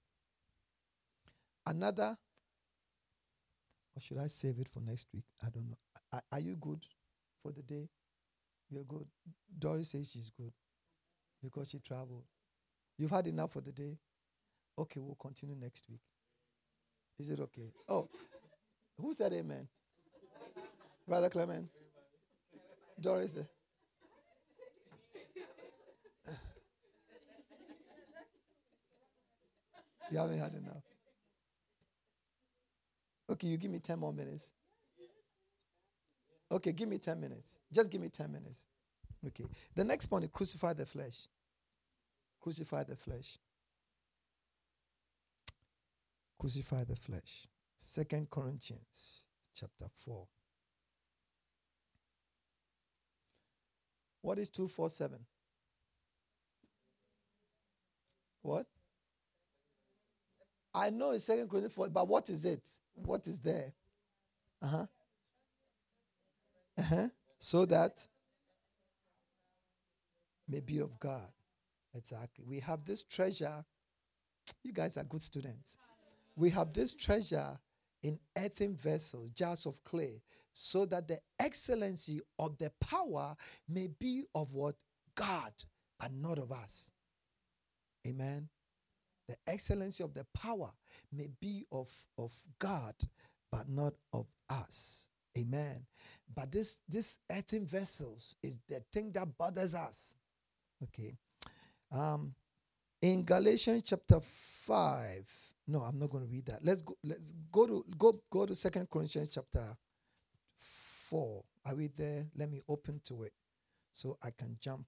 another, or should I save it for next week? I don't know. Are, are you good for the day? You're good. Doris says she's good because she traveled. You've had enough for the day? Okay, we'll continue next week. Is it okay? Oh, who said amen? Brother Clement? Doris? There. You haven't had enough. Okay, you give me ten more minutes. Okay, give me ten minutes. Just give me ten minutes. Okay. The next point is crucify the flesh. Crucify the flesh. Crucify the flesh. Second Corinthians chapter four. What is two forty-seven? What? I know it's Second Corinthians four, but what is it? What is there? Uh-huh. Uh-huh. So that may be of God. Exactly. We have this treasure. You guys are good students. We have this treasure in earthen vessels, jars of clay, so that the excellency of the power may be of what? God, but not of us. Amen. The excellency of the power may be of, of God, but not of us. Amen. But this, this earthen vessels is the thing that bothers us. Okay. Um, in Galatians chapter five. No, I'm not going to read that. Let's go. Let's go to go go to Second Corinthians chapter four. Are we there? Let me open to it so I can jump.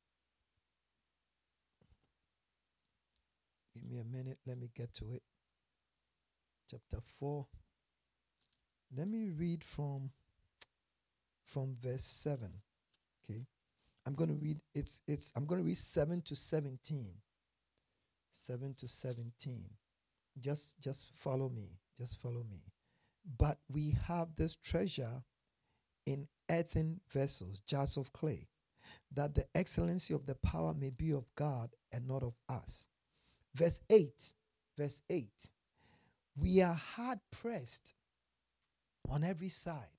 Give me a minute. Let me get to it. Chapter four. Let me read from from verse seven. Okay. I'm going to read it's it's I'm going to read seven to seventeen. seven to seventeen. Just just follow me. Just follow me. But we have this treasure in earthen vessels, jars of clay, that the excellency of the power may be of God and not of us. Verse eight. Verse eight. We are hard pressed on every side,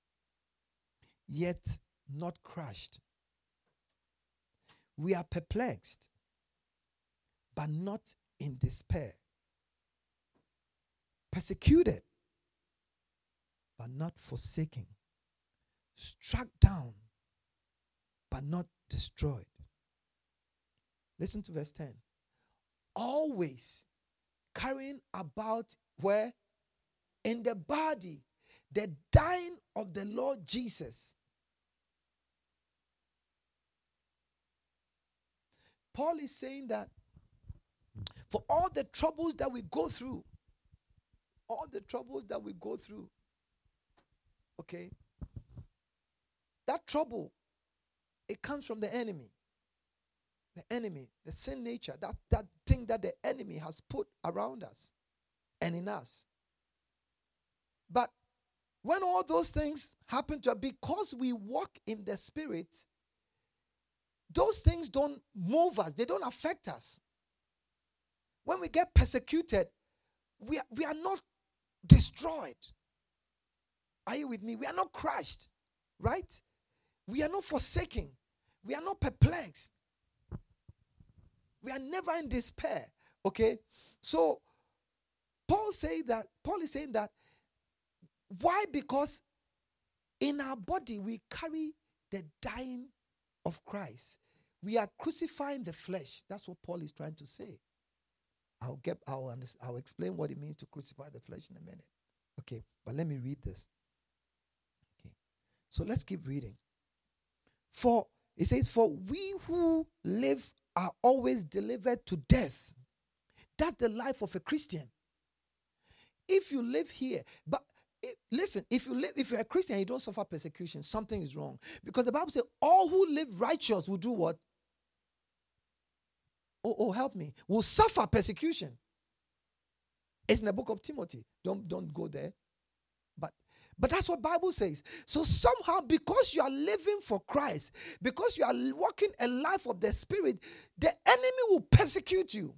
yet not crushed. We are perplexed, but not in despair. Persecuted, but not forsaken. Struck down, but not destroyed. Listen to verse ten. Always carrying about where? In the body the dying of the Lord Jesus. Paul is saying that for all the troubles that we go through, all the troubles that we go through, okay, that trouble, it comes from the enemy. The enemy, the sin nature, that, that thing that the enemy has put around us and in us. But when all those things happen to us, because we walk in the Spirit, those things don't move us. They don't affect us. When we get persecuted, we are, we are not destroyed. Are you with me? We are not crushed, right? We are not forsaken. We are not perplexed. We are never in despair. Okay? So Paul say that Paul is saying that why? Because in our body we carry the dying of Christ. We are crucifying the flesh. That's what Paul is trying to say. I'll get I'll understand, I'll explain what it means to crucify the flesh in a minute. Okay, but let me read this. Okay. So let's keep reading. For it says, for we who live are always delivered to death. That's the life of a Christian. If you live here, but it, listen, if you live, if you're a Christian and you don't suffer persecution, something is wrong. Because the Bible says, all who live righteous will do what? Oh, oh, help me. Will suffer persecution. It's in the book of Timothy. Don't, don't go there. But But that's what Bible says. So somehow, because you are living for Christ, because you are walking a life of the Spirit, the enemy will persecute you.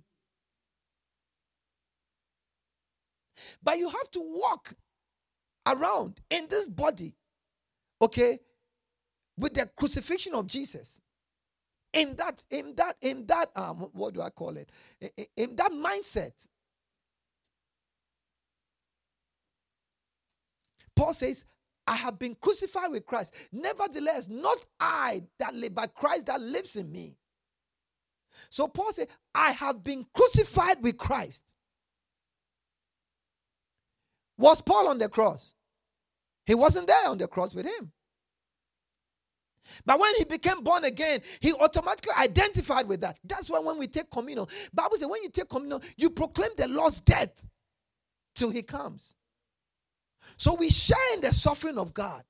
But you have to walk around in this body, okay, with the crucifixion of Jesus. In that, in that, in that, um, what do I call it? In, in that mindset. Paul says, I have been crucified with Christ. Nevertheless, not I that live, but Christ that lives in me. So Paul said, I have been crucified with Christ. Was Paul on the cross? He wasn't there on the cross with him. But when he became born again, he automatically identified with that. That's why when we take communion, Bible says when you take communion, you proclaim the Lord's death till he comes. So we share in the suffering of God.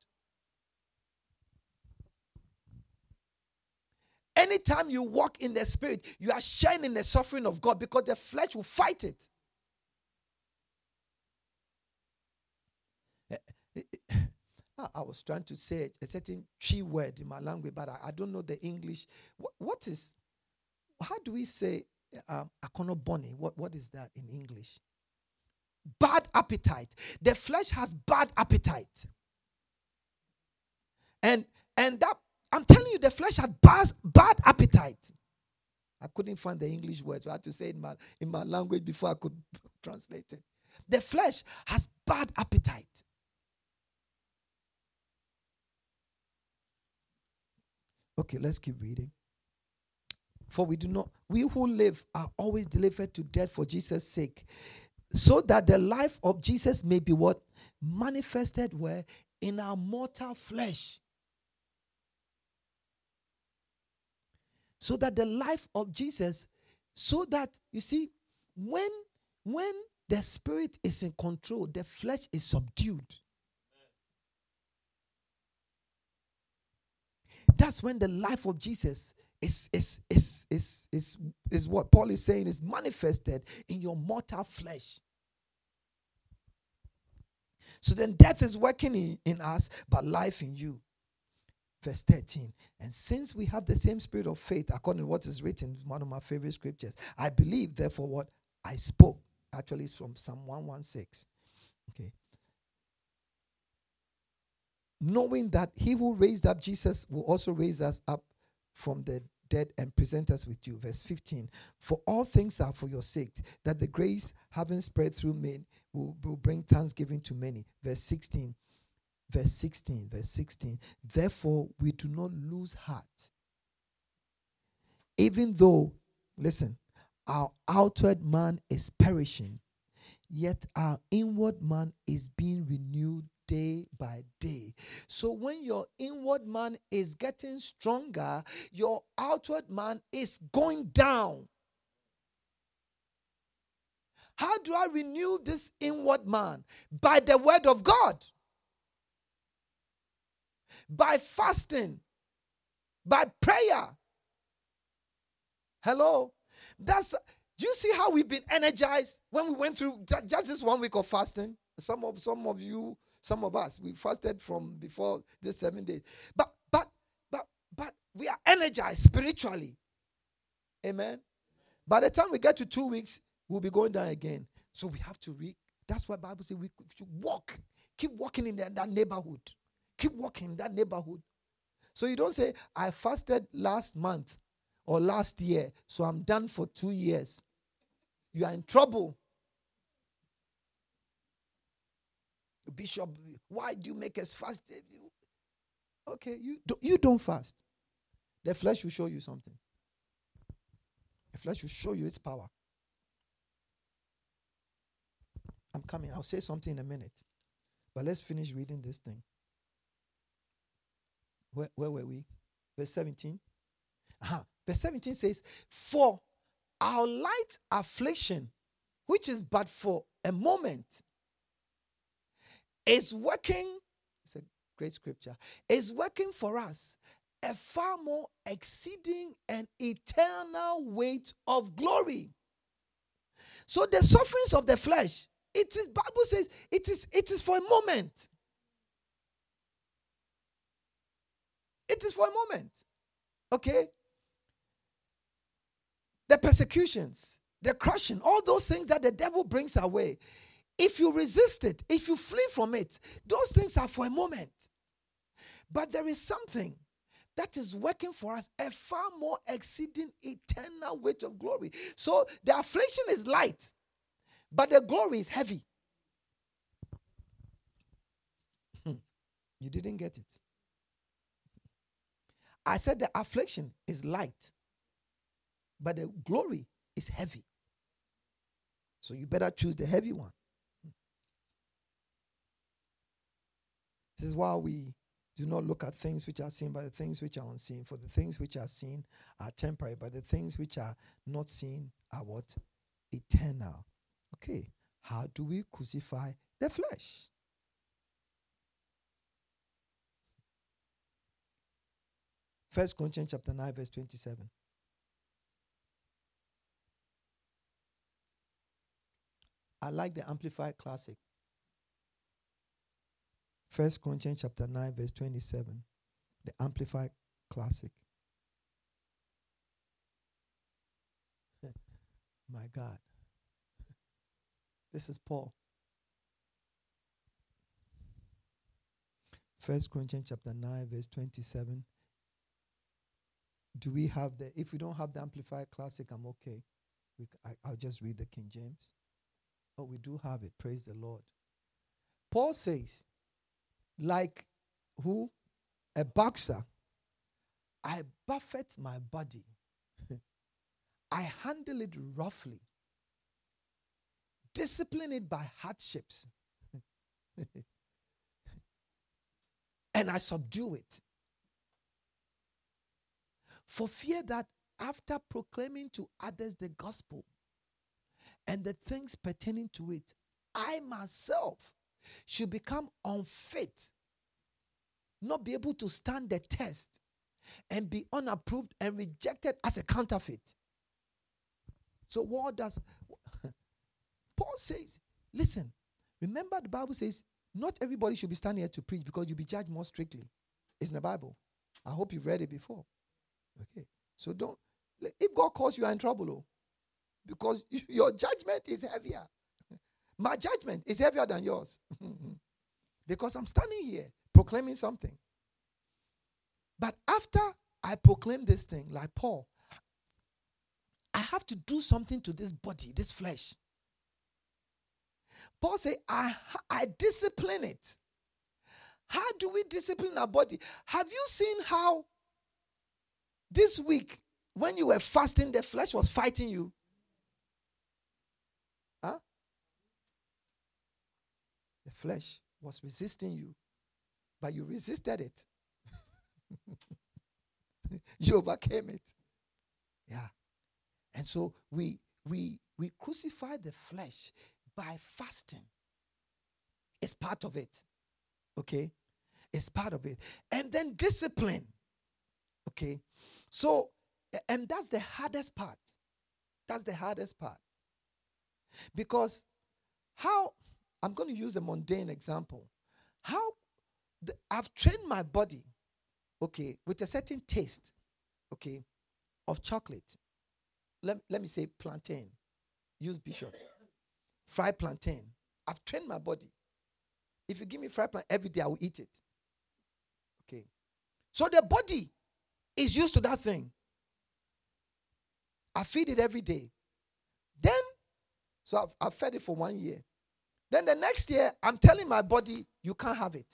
Anytime you walk in the Spirit, you are sharing in the suffering of God because the flesh will fight it. I was trying to say a certain Twi word in my language, but I, I don't know the English. What, what is, how do we say um, akono boni? What, what is that in English? Bad appetite. The flesh has bad appetite. And, and that, I'm telling you, the flesh had bad, bad appetite. I couldn't find the English word, so I had to say it in my, in my language before I could translate it. The flesh has bad appetite. Okay, let's keep reading. For we do not, we who live are always delivered to death for Jesus' sake, so that the life of Jesus may be what? Manifested where? In our mortal flesh. So that the life of Jesus, so that, you see, when, when the Spirit is in control, the flesh is subdued. That's when the life of Jesus is, is, is, is, is, is what Paul is saying is manifested in your mortal flesh. So then death is working in, in us, but life in you. Verse thirteen. And since we have the same spirit of faith, according to what is written, one of my favorite scriptures, I believe, therefore, what I spoke. Actually, it's from Psalm one sixteen. Okay. Knowing that he who raised up Jesus will also raise us up from the dead and present us with you. Verse fifteen. For all things are for your sake, that the grace having spread through men will, will bring thanksgiving to many. Verse sixteen. Verse sixteen. Verse sixteen. Therefore, we do not lose heart. Even though, listen, our outward man is perishing, yet our inward man is being renewed day by day. So when your inward man is getting stronger, your outward man is going down. How do I renew this inward man? By the word of God. By fasting. By prayer. Hello? That's, do you see how we've been energized when we went through just this one week of fasting? Some of some of you, some of us, we fasted from before this seven days. But but but but we are energized spiritually. Amen. By the time we get to two weeks, we'll be going down again. So we have to read. That's why the Bible says we should walk. Keep walking in that, that neighborhood. Keep walking in that neighborhood. So you don't say, I fasted last month or last year, so I'm done for two years. You are in trouble. Bishop, why do you make us fast? Okay, you don't, you don't fast. The flesh will show you something. The flesh will show you its power. I'm coming. I'll say something in a minute. But let's finish reading this thing. Where, where were we? Verse seventeen. Uh-huh. Verse seventeen says, for our light affliction, which is but for a moment, is working, it's a great scripture, is working for us a far more exceeding and eternal weight of glory. So the sufferings of the flesh, it is, Bible says, it is, it is for a moment. It is for a moment. Okay? The persecutions, the crushing, all those things that the devil brings our way. If you resist it, if you flee from it, those things are for a moment. But there is something that is working for us, a far more exceeding eternal weight of glory. So the affliction is light, but the glory is heavy. You didn't get it. I said the affliction is light, but the glory is heavy. So you better choose the heavy one. This is why we do not look at things which are seen, but the things which are unseen. For the things which are seen are temporary, but the things which are not seen are what? Eternal. Okay. How do we crucify the flesh? First Corinthians chapter nine, verse twenty-seven. I like the Amplified Classic. First Corinthians chapter nine, verse twenty-seven. The Amplified Classic. My God. This is Paul. First Corinthians chapter nine, verse twenty-seven. Do we have the, if we don't have the Amplified Classic, I'm okay. We, I, I'll just read the King James. Oh, we do have it. Praise the Lord. Paul says, like who? A boxer. I buffet my body. I handle it roughly. Discipline it by hardships. And I subdue it. For fear that after proclaiming to others the gospel and the things pertaining to it, I myself should become unfit, not be able to stand the test, and be unapproved and rejected as a counterfeit. So what does Paul says? Listen, remember the Bible says not everybody should be standing here to preach because you'll be judged more strictly. It's in the Bible. I hope you've read it before. Okay, so don't, if God calls you, are in trouble, oh, because your judgment is heavier. My judgment is heavier than yours. Because I'm standing here proclaiming something. But after I proclaim this thing, like Paul, I have to do something to this body, this flesh. Paul said, I, I discipline it. How do we discipline our body? Have you seen how this week, when you were fasting, the flesh was fighting you? Huh? The flesh was resisting you, but you resisted it. You overcame it. Yeah. And so we we we crucify the flesh by fasting. It's part of it. Okay? It's part of it. And then discipline. Okay? So, and that's the hardest part. That's the hardest part. Because how, I'm going to use a mundane example. How the, I've trained my body, okay, with a certain taste, okay, of chocolate. Let, let me say plantain. Use Bishop. Fried plantain. I've trained my body. If you give me fried plantain every day, I will eat it. Okay. So the body is used to that thing. I feed it every day. Then, so I've, I've fed it for one year. Then the next year, I'm telling my body, you can't have it.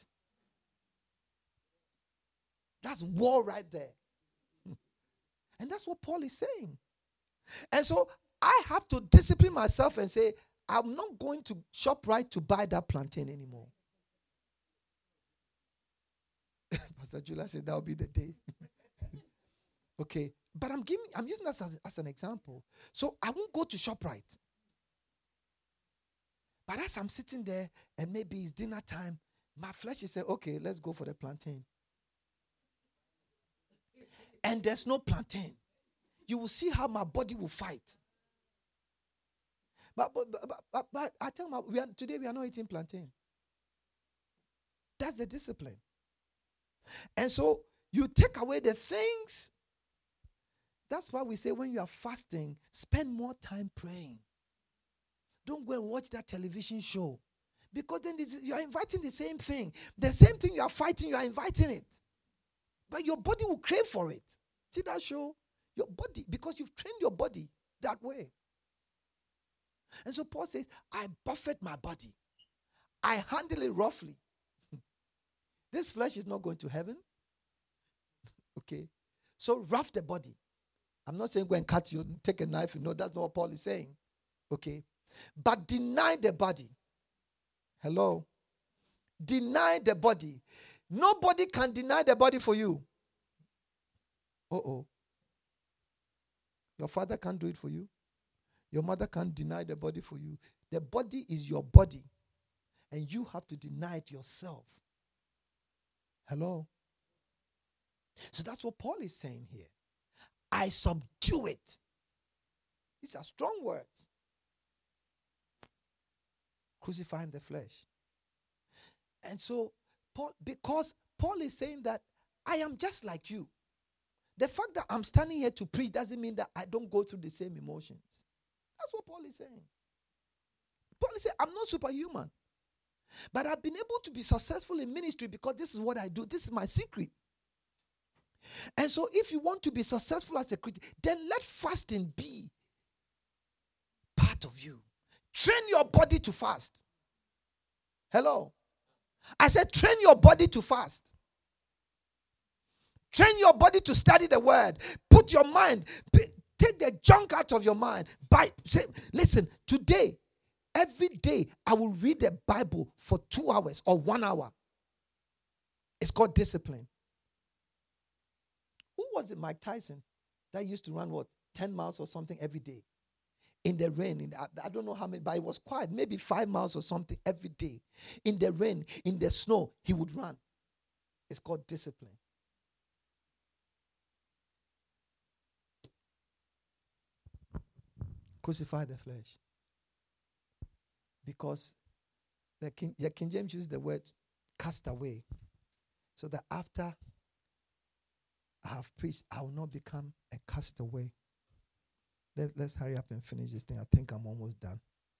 That's war right there. And that's what Paul is saying. And so I have to discipline myself and say, I'm not going to ShopRite to buy that plantain anymore. Pastor Julia said that will be the day. Okay. But I'm giving, I'm using that as, as an example. So I won't go to ShopRite. But as I'm sitting there and maybe it's dinner time, my flesh is saying, okay, let's go for the plantain. And there's no plantain. You will see how my body will fight. But but, but, but, but I tell my, we are, today we are not eating plantain. That's the discipline. And so you take away the things. That's why we say when you are fasting, spend more time praying. Don't go and watch that television show. Because then you are inviting the same thing. The same thing you are fighting, you are inviting it. But your body will crave for it. See that show? Your body, because you've trained your body that way. And so Paul says, I buffet my body. I handle it roughly. This flesh is not going to heaven. Okay. So rough the body. I'm not saying go and cut you, take a knife. You know, that's not what Paul is saying. Okay. But deny the body. Hello. Deny the body. Nobody can deny the body for you. Uh-oh. Your father can't do it for you. Your mother can't deny the body for you. The body is your body. And you have to deny it yourself. Hello? So that's what Paul is saying here. I subdue it. These are strong words. Crucifying the flesh. And so, Paul, because Paul is saying that I am just like you. The fact that I'm standing here to preach doesn't mean that I don't go through the same emotions. That's what Paul is saying. Paul is saying, I'm not superhuman. But I've been able to be successful in ministry because this is what I do. This is my secret. And so if you want to be successful as a Christian, then let fasting be part of you. Train your body to fast. Hello. I said train your body to fast. Train your body to study the word. Put your mind, take the junk out of your mind. By, say, listen, today, every day, I will read the Bible for two hours or one hour. It's called discipline. Who was it, Mike Tyson, that used to run, what, ten miles or something every day? In the rain, in the, I don't know how many, but it was quiet, maybe five miles or something every day. In the rain, in the snow, he would run. It's called discipline. Crucify the flesh. Because the King, the King James uses the word cast away. So that after I have preached, I will not become a castaway. Let, let's hurry up and finish this thing. I think I'm almost done.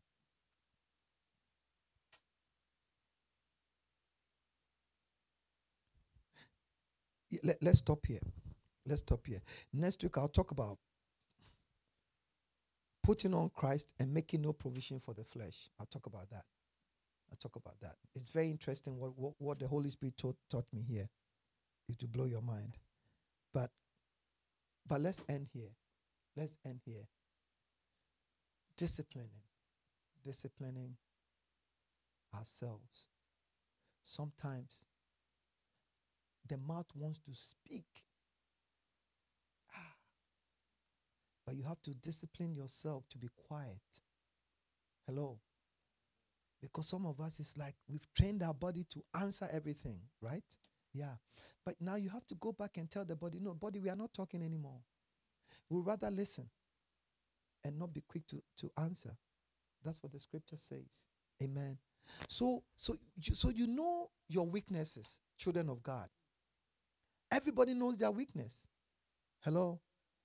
Let, let's stop here. Let's stop here. Next week, I'll talk about putting on Christ and making no provision for the flesh. I'll talk about that. I'll talk about that. It's very interesting what, what, what the Holy Spirit taught, taught me here. It will blow your mind. But, but let's end here. Let's end here. Disciplining. Disciplining ourselves. Sometimes the mouth wants to speak. Ah. But you have to discipline yourself to be quiet. Hello? Because some of us, it's like we've trained our body to answer everything, right? Yeah. But now you have to go back and tell the body, no, body, we are not talking anymore. We'd rather listen and not be quick to, to answer. That's what the scripture says. Amen. So, so, you, so you know your weaknesses, children of God. Everybody knows their weakness. Hello?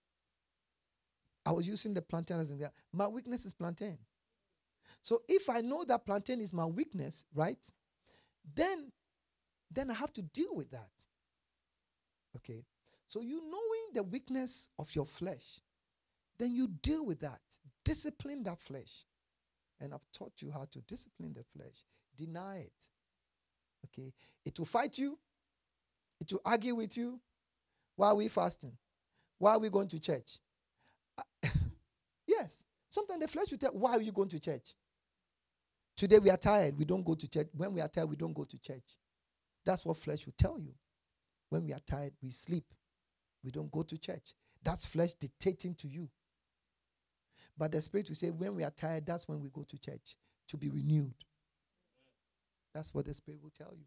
I was using the plantain as in there. My weakness is plantain. So if I know that plantain is my weakness, right? Then, then I have to deal with that. Okay? So you knowing the weakness of your flesh, then you deal with that. Discipline that flesh. And I've taught you how to discipline the flesh. Deny it. Okay? It will fight you. It will argue with you. Why are we fasting? Why are we going to church? Uh, yes. Sometimes the flesh will tell, why are you going to church? Today we are tired. We don't go to church. When we are tired, we don't go to church. That's what flesh will tell you. When we are tired, we sleep. We don't go to church. That's flesh dictating to you. But the Spirit will say, when we are tired, that's when we go to church to be renewed. That's what the Spirit will tell you.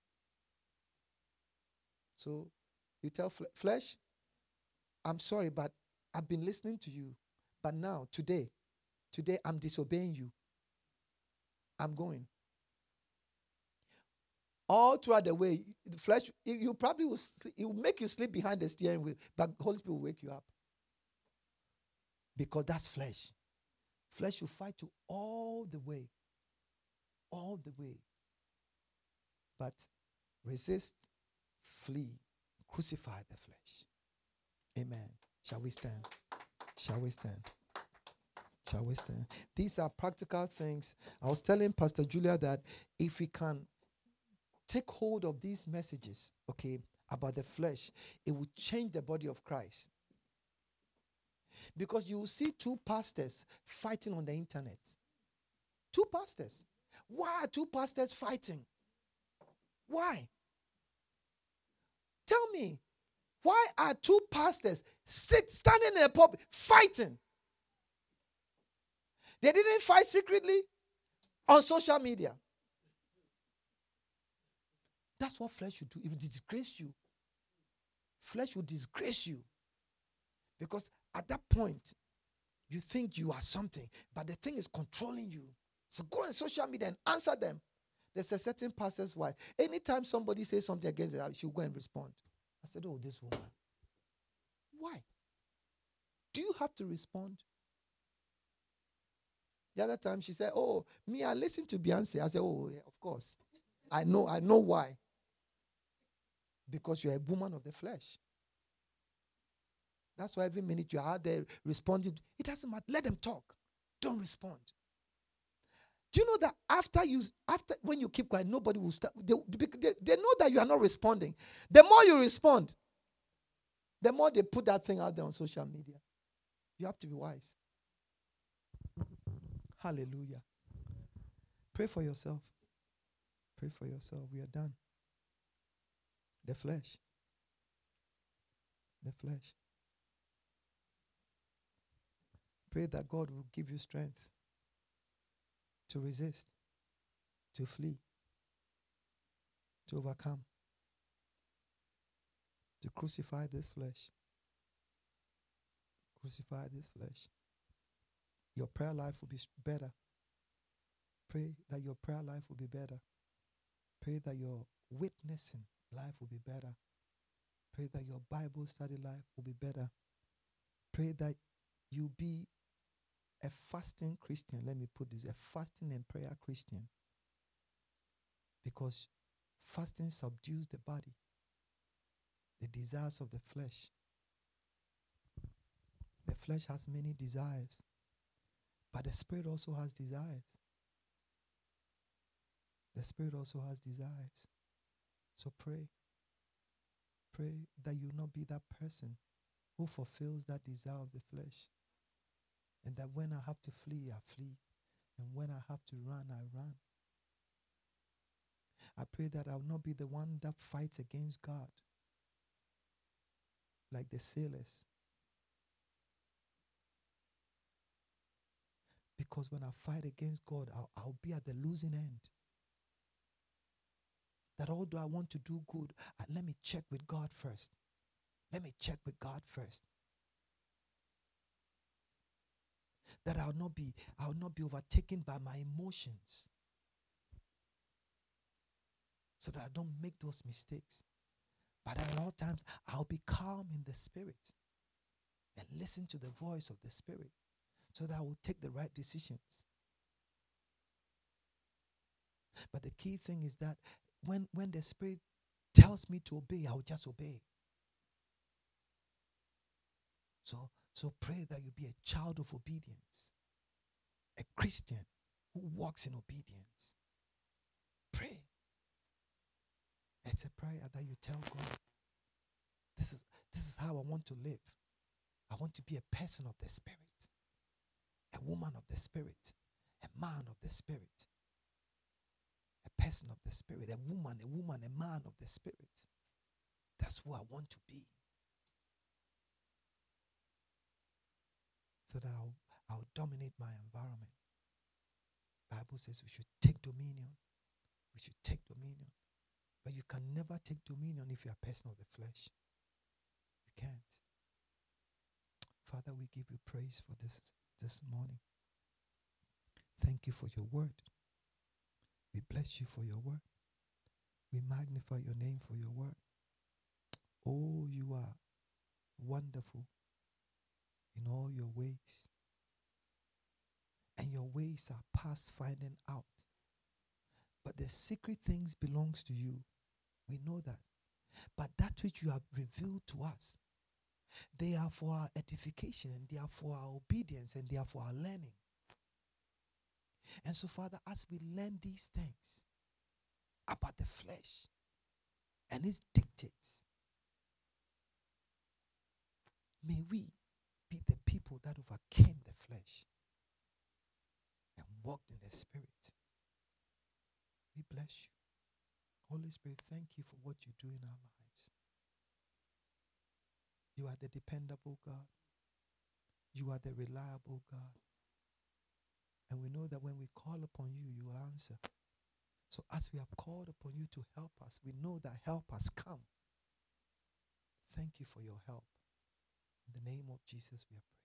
So you tell fle- flesh, I'm sorry, but I've been listening to you. But now, today, today I'm disobeying you. I'm going. All throughout the way, the flesh, you probably will, sleep, it will make you sleep behind the steering wheel, but Holy Spirit will wake you up. Because that's flesh. Flesh will fight you all the way. All the way. But resist, flee, crucify the flesh. Amen. Shall we stand? Shall we stand? Shall we stand? These are practical things. I was telling Pastor Julia that if we can take hold of these messages, okay, about the flesh, it will change the body of Christ. Because you will see two pastors fighting on the internet. Two pastors. Why are two pastors fighting? Why? Tell me, why are two pastors sit standing in a pub fighting? They didn't fight secretly on social media. That's what flesh will do. It will disgrace you. Flesh will disgrace you. Because at that point, you think you are something, but the thing is controlling you. So go on social media and answer them. There's a certain pastor's wife. Anytime somebody says something against her, she'll go and respond. I said, oh, this woman. Why? Do you have to respond? The other time she said, oh, me, I listen to Beyonce. I said, oh, yeah, of course. I know, I know why. Because you're a woman of the flesh. That's why every minute you're out there responding, it doesn't matter. Let them talk. Don't respond. Do you know that after you, after when you keep quiet, nobody will start. They, they, they know that you are not responding. The more you respond, the more they put that thing out there on social media. You have to be wise. Hallelujah. Pray for yourself. Pray for yourself. We are done. The flesh. The flesh. Pray that God will give you strength to resist, to flee, to overcome, to crucify this flesh. Crucify this flesh. Your prayer life will be better. Pray that your prayer life will be better. Pray that your witnessing life will be better. Pray that your Bible study life will be better. Pray that you be a fasting Christian. Let me put this, a fasting and prayer Christian. Because fasting subdues the body, the desires of the flesh. The flesh has many desires, but the spirit also has desires. The spirit also has desires. So pray. Pray that you not be that person who fulfills that desire of the flesh. And that when I have to flee, I flee. And when I have to run, I run. I pray that I will not be the one that fights against God like the sailors. Because when I fight against God, I'll, I'll be at the losing end. That although I want to do good, uh, let me check with God first. Let me check with God first. That I'll not be, I'll not be overtaken by my emotions. So that I don't make those mistakes. But at all times, I'll be calm in the spirit and listen to the voice of the spirit so that I will take the right decisions. But the key thing is that when, when the spirit tells me to obey, I will just obey. So, so pray that you be a child of obedience, a Christian who walks in obedience. Pray. It's a prayer that you tell God, this is, this is how I want to live. I want to be a person of the Spirit, a woman of the Spirit, a man of the Spirit, a person of the Spirit, a woman, a woman, a man of the Spirit. That's who I want to be. So that I'll, I'll dominate my environment. Bible says we should take dominion. We should take dominion. But you can never take dominion if you're a person of the flesh. You can't. Father, we give you praise for this this morning. Thank you for your word. We bless you for your word. We magnify your name for your word. Oh, you are wonderful in all your ways. And your ways are past finding out. But the secret things belongs to you. We know that. But that which you have revealed to us, they are for our edification, and they are for our obedience, and they are for our learning. And so, Father, as we learn these things about the flesh and its dictates, may we be the people that overcame the flesh and walked in the Spirit. We bless you. Holy Spirit, thank you for what you do in our lives. You are the dependable God. You are the reliable God. And we know that when we call upon you, you will answer. So as we have called upon you to help us, we know that help has come. Thank you for your help. In the name of Jesus, we are praying.